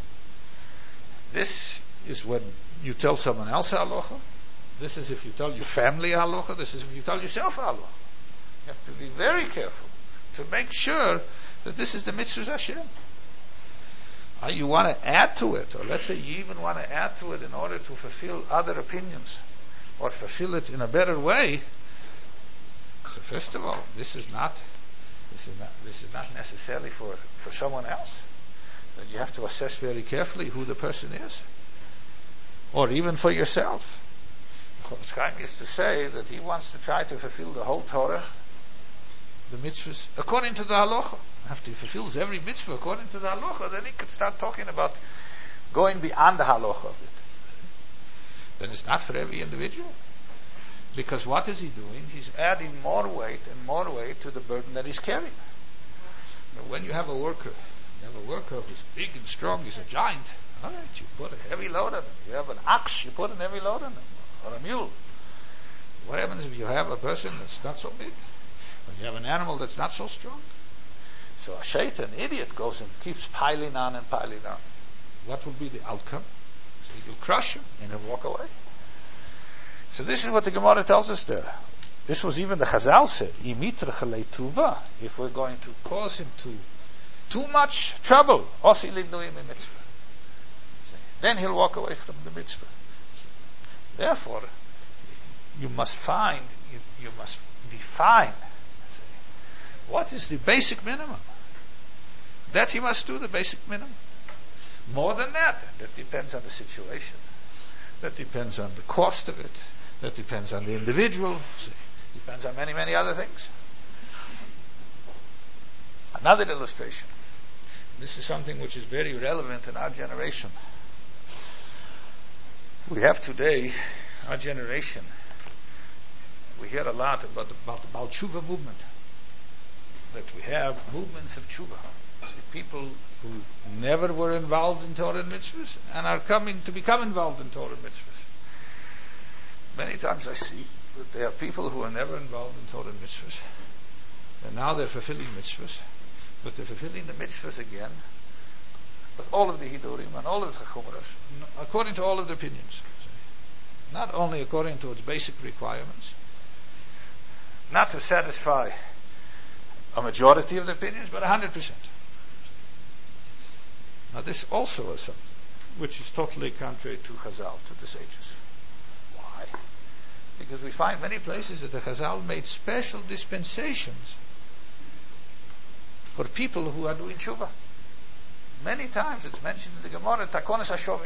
This is when you tell someone else halacha. This is if you tell your family halacha. This is if you tell yourself halacha. You have to be very careful to make sure that this is the mitzvah Hashem. Uh, you want to add to it, or let's say you even want to add to it in order to fulfill other opinions, or fulfill it in a better way. So first of all, this is not, this is not, this is not necessarily for, for someone else. Then you have to assess very carefully who the person is, or even for yourself. Chofetz Chaim used to say that he wants to try to fulfill the whole Torah, the mitzvahs, according to the halacha. After he fulfills every mitzvah according to the halacha, then he could start talking about going beyond the halacha of it. Then it's not for every individual. Because what is he doing? He's adding more weight and more weight to the burden that he's carrying. Now, when you have a worker, you have a worker who's big and strong, he's a giant, all right, you put a heavy load on him. You have an ox, you put a heavy load on him, or a mule. What happens if you have a person that's not so big? When you have an animal that's not so strong? So a shaitan, idiot, goes and keeps piling on and piling on. What will be the outcome? So you'll crush him and he'll walk away. So this is what the Gemara tells us there. This was even the Chazal said, if we're going to cause him to too much trouble, then he'll walk away from the mitzvah. Therefore, you must find, you, you must define, what is the basic minimum? That he must do, the basic minimum. More than that, that depends on the situation. That depends on the cost of it. That depends on the individual. Depends on many, many other things. Another illustration. This is something which is very relevant in our generation. We have today, our generation, we hear a lot about the, about the Baal Tshuva movement. That we have movements of tshuva. See, people who never were involved in Torah and mitzvahs and are coming to become involved in Torah and mitzvahs. Many times I see that there are people who are never involved in Torah and mitzvahs, and now they're fulfilling mitzvahs, but they're fulfilling the mitzvahs again with all of the hidurim and all of the chumras, according to all of the opinions. Not only according to its basic requirements, not to satisfy a majority of the opinions, but a hundred percent. Now this also is something which is totally contrary to Chazal, to the sages. Why? Because we find many places that the Chazal made special dispensations for people who are doing tshuva. Many times it's mentioned in the Gemara, Takonis HaShovim,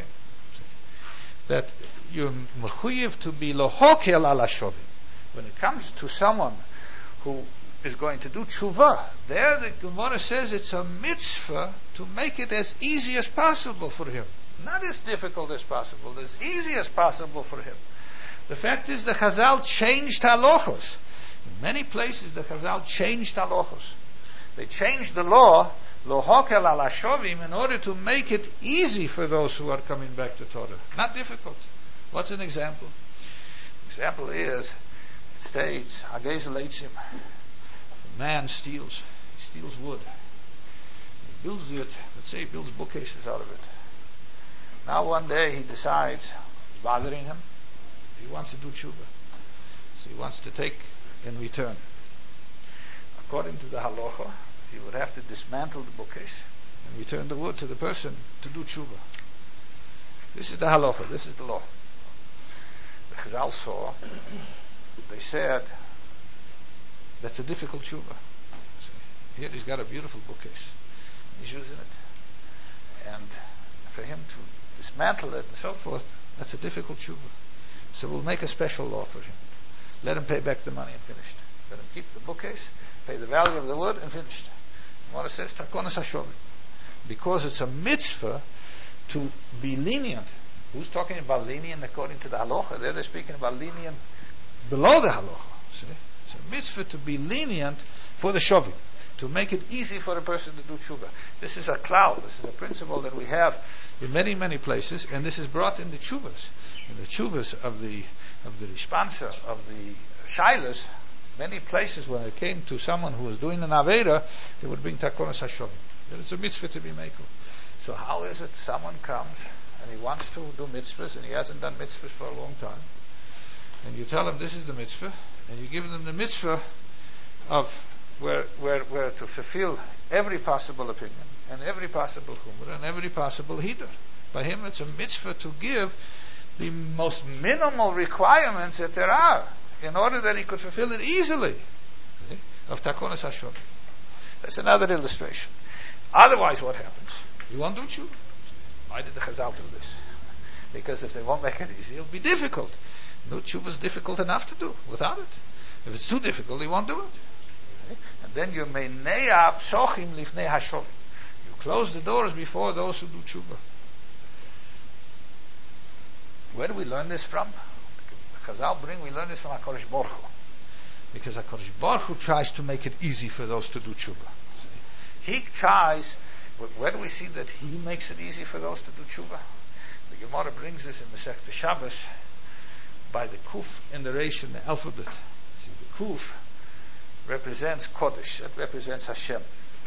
that you're mechuyev to be lohokel al HaShovim. When it comes to someone who is going to do tshuva, there the Gemara says it's a mitzvah to make it as easy as possible for him. Not as difficult as possible, as easy as possible for him. The fact is the Chazal changed halachos. In many places the Chazal changed halachos. They changed the law, lohokel al HaShovim, in order to make it easy for those who are coming back to Torah. Not difficult. What's an example? Example is, it states, Hagezel Eitzim. A man steals, he steals wood. He builds it, let's say he builds bookcases out of it. Now one day he decides, it's bothering him, he wants to do tshuva. So he wants to take in return. According to the halacha, he would have to dismantle the bookcase and return the wood to the person to do tshuva. This is the halacha, this is the law. The Chazal saw, they said, that's a difficult tshuva. See, here he's got a beautiful bookcase. He's using it. And for him to dismantle it and so forth, that's a difficult tshuva. So we'll make a special law for him. Let him pay back the money and finished. Let him keep the bookcase, pay the value of the wood and finished. What it says, Takonis HaShovim. Because it's a mitzvah to be lenient. Who's talking about lenient according to the halacha? There they're speaking about lenient below the halacha. See? It's a mitzvah to be lenient for the shovim, to make it easy for a person to do tshuva. This is a cloud. This is a principle that we have in many, many places, and this is brought in the tshuvas. In the tshuvas of the of the responsa, of the shilas, many places when it came to someone who was doing an avera, they would bring Takonis HaShovim. It's a mitzvah to be mekel. So how is it someone comes and he wants to do mitzvahs and he hasn't done mitzvahs for a long time, and you tell him this is the mitzvah, and you give them the mitzvah of where where where to fulfill every possible opinion and every possible chumrah and every possible hidur. By him it's a mitzvah to give the most minimal requirements that there are in order that he could fulfill it easily. Okay? Of Takonis HaShovim. That's another illustration. Otherwise what happens? You won't do tshuva. Why did the Chazal do this? Because if they won't make it easy, it'll be difficult. No, tshuva is difficult enough to do without it. If it's too difficult, he won't do it. Okay? And then you may neya psochim lifnei hashovim. You close the doors before those who do tshuva. Where do we learn this from? The Chazal bring, we learn this from HaKadosh Baruch Hu. Because HaKadosh Baruch Hu tries to make it easy for those to do tshuva. See? He tries, where do we see that he makes it easy for those to do tshuva? The Gemara brings this in the Masechta Shabbos by the kuf and the reish in the alphabet. See, the kuf represents Kodesh, it represents Hashem.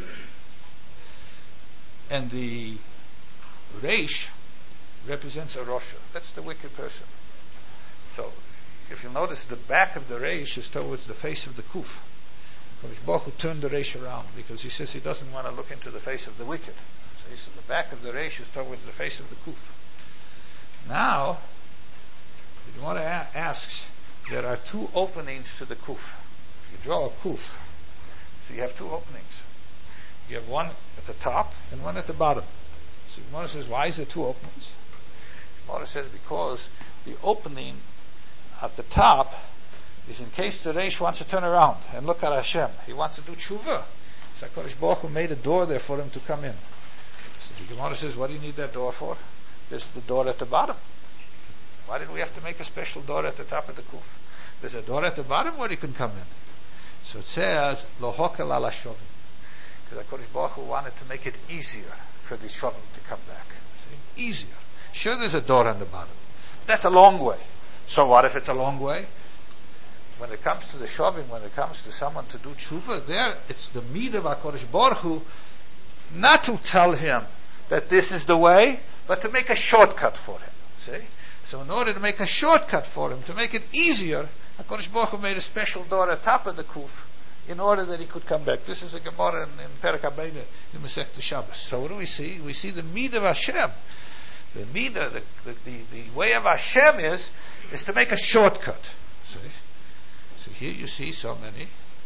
And the reish represents a Rosha. That's the wicked person. So, if you notice, the back of the reish is towards the face of the kuf. Kodesh Baruch Hu turned the reish around because he says he doesn't want to look into the face of the wicked. See, so the back of the reish is towards the face of the kuf. Now, the Gemara asks, there are two openings to the kuf. If you draw a kuf, so you have two openings. You have one at the top and one at the bottom. So the Gemara says, why is there two openings? The Gemara says, because the opening at the top is in case the reish wants to turn around and look at Hashem. He wants to do tshuva. So HaKadosh Baruch Hu made a door there for him to come in. So the Gemara says, what do you need that door for? There's the door at the bottom. Why did we have to make a special door at the top of the kuf? There's a door at the bottom where he can come in. So it says, Lo hokel al HaShovim. Because HaKadosh Baruch Hu wanted to make it easier for the shovim to come back. See? Easier. Sure, there's a door on the bottom. That's a long way. So what if it's a long way? When it comes to the shovim, when it comes to someone to do tshuva, there it's the need of HaKadosh Baruch Hu not to tell him that this is the way, but to make a shortcut for him. See? So in order to make a shortcut for him, to make it easier, HaKadosh Baruch Hu made a special door at the top of the kuf in order that he could come back. This is a Gemara in, in Perek HaBeina in Masechta Shabbos. So what do we see? We see the need of Hashem. The midah, the, the, the, the way of Hashem is, is to make a shortcut. See? So here you see so many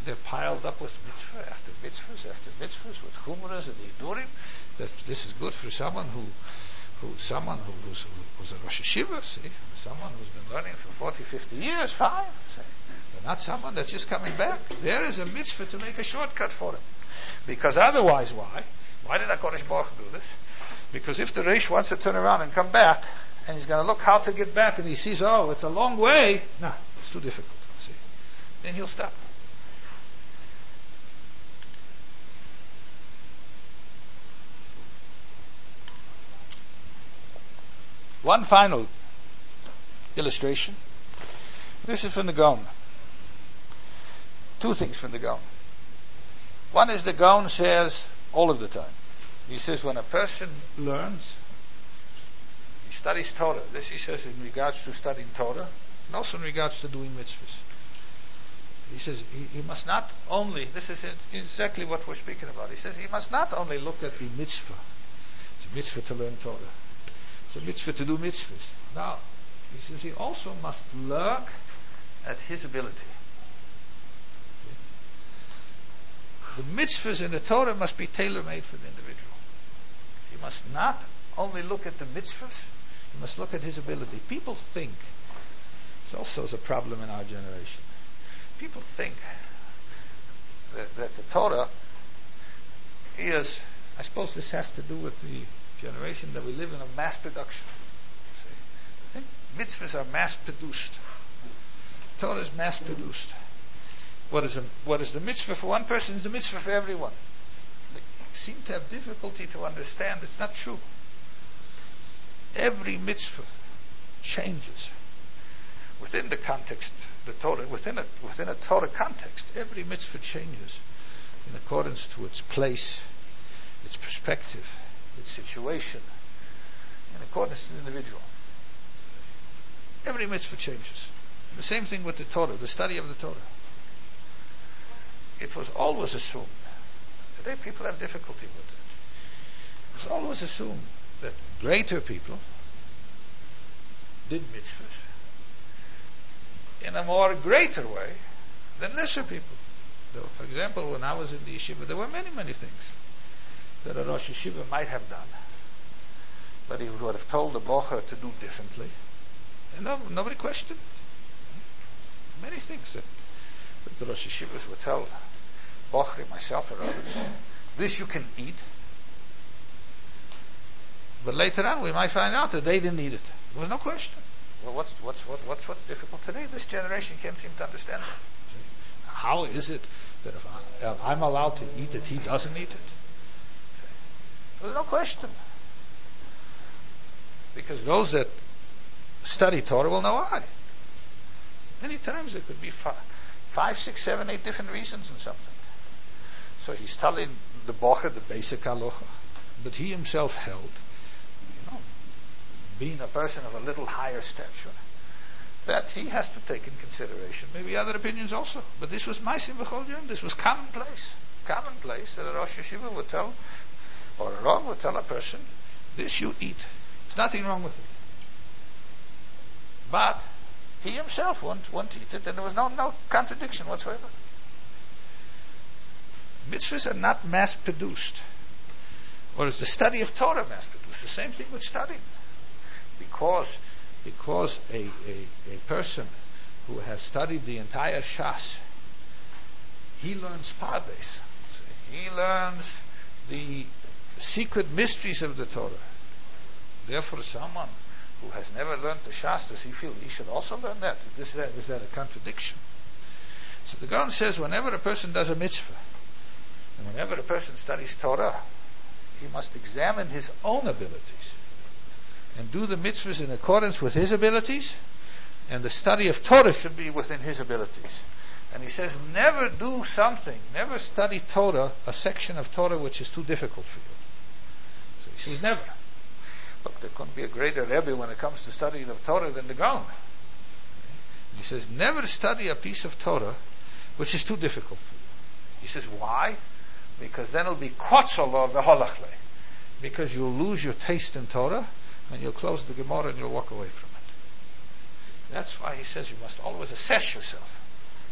they're piled up with mitzvah after mitzvahs after mitzvahs with chumras and idurim. That this is good for someone who, who someone who, who's, who's a Rosh Hashiva, see, someone who's been learning for forty, fifty years, fine. See, but not someone that's just coming back. There is a mitzvah to make a shortcut for him, because otherwise, why? Why did HaKadosh Baruch Hu do this? Because if the Reish wants to turn around and come back, and he's going to look how to get back, and he sees, oh, it's a long way. Nah, it's too difficult. See, then he'll stop. One final illustration. This is from the Gaon. Two things from the Gaon. One is the Gaon says all of the time. He says when a person learns, he studies Torah. This he says in regards to studying Torah, and also in regards to doing mitzvahs. He says he, he must not only, this is exactly what we're speaking about. He says he must not only look at the mitzvah. It's a mitzvah to learn Torah. It's a mitzvah to do mitzvahs. Now, he says he also must look at his ability. The mitzvahs in the Torah must be tailor-made for the individual. He must not only look at the mitzvahs, he must look at his ability. People think, this also is a problem in our generation, people think that, that the Torah is, I suppose this has to do with the generation that we live in of mass production. See? I think mitzvahs are mass produced. Torah is mass produced. What is, a, what is the mitzvah for one person is the mitzvah for everyone. They seem to have difficulty to understand it's not true. Every mitzvah changes within the context, the Torah, within a, within a Torah context. Every mitzvah changes in accordance to its place, its perspective, its situation, in accordance to the individual. Every mitzvah changes. And the same thing with the Torah, the study of the Torah. It was always assumed, today people have difficulty with it, it was always assumed that greater people did mitzvahs in a more greater way than lesser people. Though, for example, when I was in the yeshiva, there were many, many things that a Rosh Yeshiva might have done, but he would have told the bocher to do differently. And no, nobody questioned it. Many things that, that the Rosh Yeshivas would tell bocher, myself or others, this you can eat. But later on we might find out that they didn't eat it. There was no question. Well, what's, what's, what, what's, what's difficult today? This generation can't seem to understand it. How is it that if I, uh, I'm allowed to eat it, he doesn't eat it? There's no question. Because those that study Torah will know why. Many times there could be five, five, six, seven, eight different reasons in something. So he's telling the bocher the basic halacha, but he himself held, you know, being a person of a little higher stature, that he has to take in consideration maybe other opinions also. But this was ma'asim b'chol yom. This was commonplace. Commonplace that a Rosh Yeshiva would tell, or a Rav would tell a person, this you eat. There's nothing wrong with it. But he himself wouldn't, wouldn't eat it, and there was no, no contradiction whatsoever. Mitzvahs are not mass produced. Or is the study of Torah mass produced? The same thing with studying. Because, because a, a, a person who has studied the entire Shas, he learns pardes. He learns the secret mysteries of the Torah. Therefore, someone who has never learned the Shas, does he feel he should also learn that? Is that, is that a contradiction? So the Gaon says, whenever a person does a mitzvah, and whenever a person studies Torah, he must examine his own abilities and do the mitzvahs in accordance with his abilities, and the study of Torah should be within his abilities. And he says, never do something, never study Torah, a section of Torah which is too difficult for you. So he says, never. Look, there couldn't be a greater Rebbe when it comes to studying of Torah than the Gaon. He says, never study a piece of Torah which is too difficult for you. He says, why? Because then it'll be kotzol v'holachle. Because you'll lose your taste in Torah, and you'll close the Gemara and you'll walk away from it. That's why he says you must always assess yourself.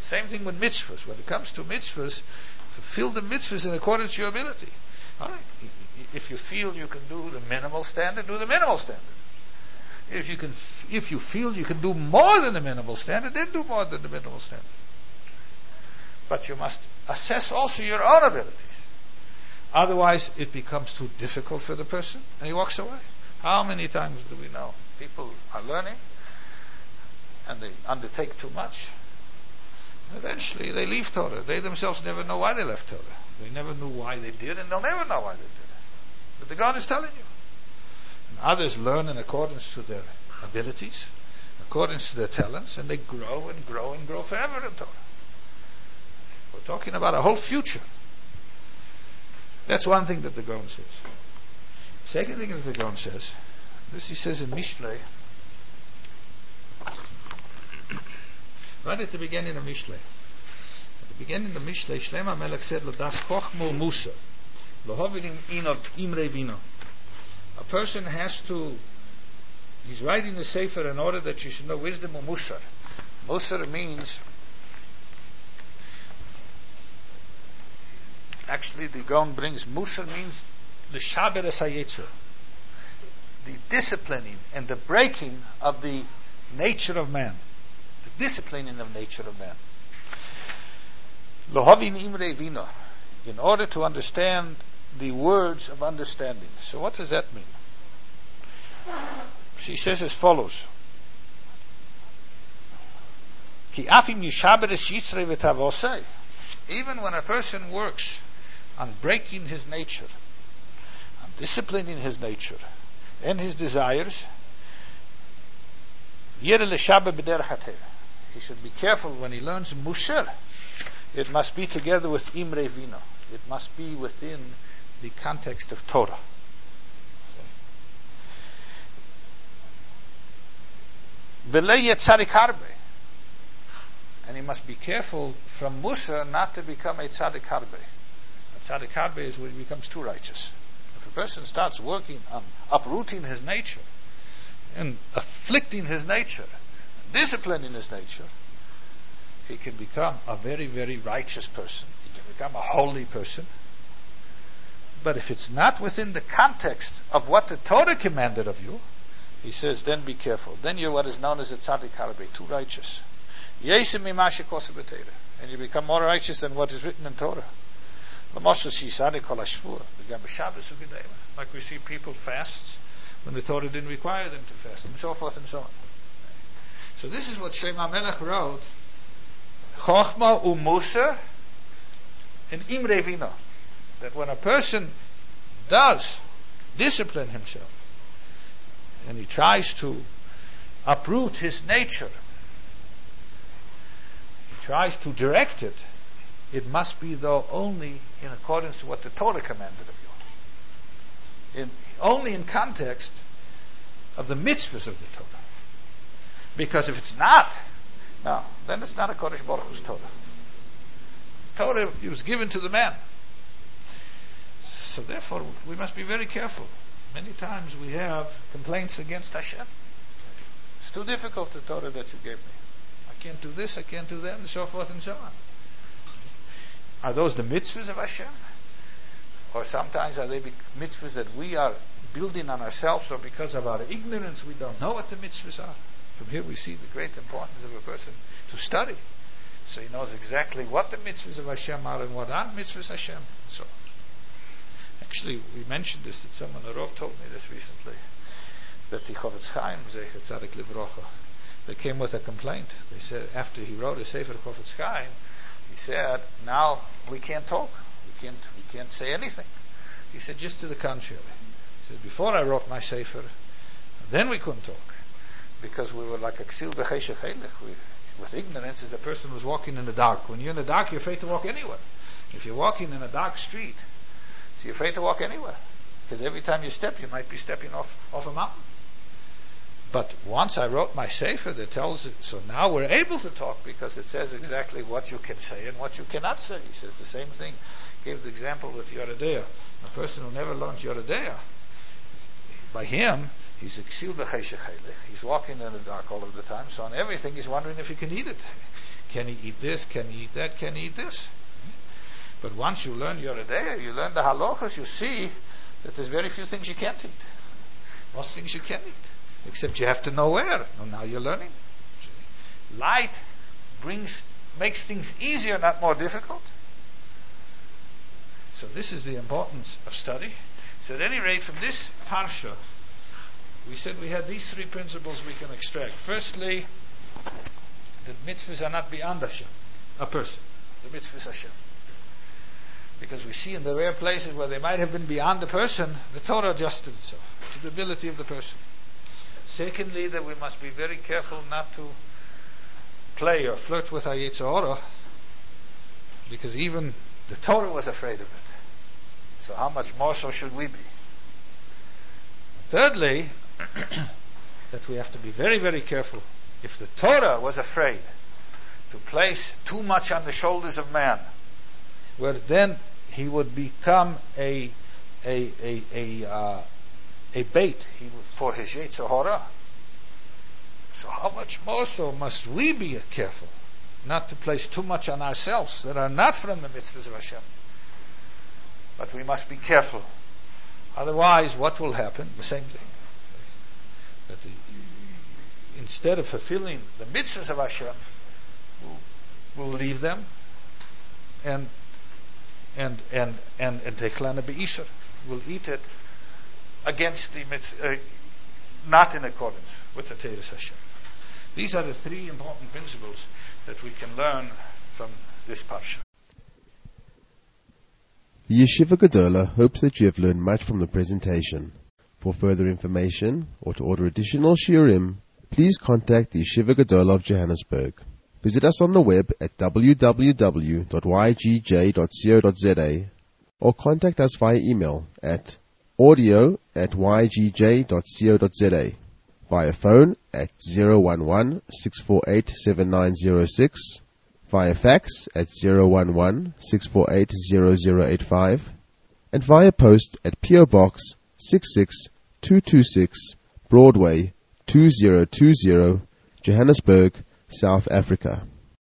Same thing with mitzvahs. When it comes to mitzvahs, fulfill the mitzvahs in accordance to your ability. All right. If you feel you can do the minimal standard, do the minimal standard. If you can, if you feel you can do more than the minimal standard, then do more than the minimal standard. But you must assess also your own abilities. Otherwise, it becomes too difficult for the person, and he walks away. How many times do we know people are learning, and they undertake too much, and eventually they leave Torah. They themselves never know why they left Torah. They never knew why they did, and they'll never know why they did it. But the God is telling you. And others learn in accordance to their abilities, accordance to their talents, and they grow and grow and grow forever in Torah. We're talking about a whole future. That's one thing that the Gaon says. Second thing that the Gaon says, this he says in Mishlei, right at the beginning of Mishlei. At the beginning of Mishlei, Shlomo Melech said, "L'das chochma Musa, lohovidim inov imrei vino." A person has to, he's writing the Sefer in order that you should know wisdom or Musar. Musar means, actually the Gaon brings, Musar means the Shaber es hayetzer, the disciplining and the breaking of the nature of man. The disciplining of nature of man. Lohavin imrei vino, in order to understand the words of understanding. So what does that mean? She says as follows: Ki afim yishaber es yitzrei v'tavosei. Even when a person works on breaking his nature, on disciplining his nature and his desires, yere leshaber b'derech haTorah. He should be careful when he learns Musar. It must be together with Imrei Vino. It must be within the context of Torah. Belei Tzadik Harbe. And he must be careful from Musar not to become a Tzadik Harbe. A Tzadik Harbe is when he becomes too righteous. If a person starts working on uprooting his nature and afflicting his nature, disciplining his nature, he can become a very, very righteous person. He can become a holy person. But if it's not within the context of what the Torah commanded of you, he says, then be careful. Then you're what is known as a tzaddik harbe, too righteous. And you become more righteous than what is written in Torah. Like we see people fast when the Torah didn't require them to fast, and so forth and so on. So this is what Shlomo Melech wrote: Chochma u'Musar and Imrei Vino. That when a person does discipline himself and he tries to uproot his nature, he tries to direct it, it must be though only in accordance to what the Torah commanded of you. In, only in context of the mitzvahs of the Torah. Because if it's not, no, then it's not a Kodesh Baruch Hu's Torah. Torah was given to the man. So therefore, we must be very careful. Many times we have complaints against Hashem. It's too difficult, the Torah that you gave me. I can't do this, I can't do that, and so forth and so on. Are those the mitzvahs of Hashem? Or sometimes are they mitzvahs that we are building on ourselves, or because of our ignorance we don't know what the mitzvahs are? From here we see the great importance of a person to study, so he knows exactly what the mitzvahs of Hashem are and what aren't mitzvahs of Hashem. So, actually, we mentioned this, that someone, a Rav, told me this recently, that the Chofetz Chaim, Zecher Tzadik Livrocha, they came with a complaint. They said, after he wrote a Sefer Chofetz Chaim, he said, now we can't talk, we can't, we can't say anything. He said, just to the contrary. He said, before I wrote my Sefer, then we couldn't talk. Because we were like a ksil b'cheshech heilich. With ignorance, as a person who's walking in the dark. When you're in the dark, you're afraid to walk anywhere. If you're walking in a dark street, so you're afraid to walk anywhere. Because every time you step, you might be stepping off, off a mountain. But once I wrote my Sefer that tells it, so now we're able to talk because it says exactly what you can say and what you cannot say. He says the same thing. He gave the example with Yoredeya. A person who never learns Yoredeya, by him, he's a ksil b'cheshech heilich. He's walking in the dark all of the time, so on everything he's wondering if he can eat it. Can he eat this? Can he eat that? Can he eat this? But once you learn Yoreh De'ah, you learn the halachos, you see that there's very few things you can't eat. Most things you can eat, except you have to know where. Well, now you're learning. Light brings, makes things easier, not more difficult. So this is the importance of study. So at any rate, from this parsha, we said we had these three principles we can extract. Firstly, that mitzvahs are not beyond Hashem, a person. The mitzvahs Hashem. Because we see in the rare places where they might have been beyond the person, the Torah adjusted itself to the ability of the person. Secondly, that we must be very careful not to play or flirt with our Yetzer Hara, because even the Torah was afraid of it. So how much more so should we be? Thirdly, that we have to be very, very careful. If the Torah was afraid to place too much on the shoulders of man, where then he would become a a a a, uh, a bait he would, for his Yetzer Hara. So how much more so must we be careful not to place too much on ourselves that are not from the mitzvahs of Hashem. But we must be careful. Otherwise, what will happen? The same thing. That the, instead of fulfilling the mitzvahs of Hashem, we'll, we'll leave them and and and and and take lana be'isur. We'll eat it against the mitzvah, uh, not in accordance with the Torah Hashem. These are the three important principles that we can learn from this parsha. The Yeshiva Gedola hopes that you have learned much from the presentation. For further information or to order additional shiurim, please contact the Yeshiva Gedola of Johannesburg. Visit us on the web at w w w dot y g j dot co dot z a or contact us via email at audio at y g j dot co dot z a, via phone at zero one one, six four eight, seven nine zero six, via fax at zero one one, six four eight, zero zero eight five, and via post at P O Box six six two two six, Broadway two zero two zero, Johannesburg, South Africa.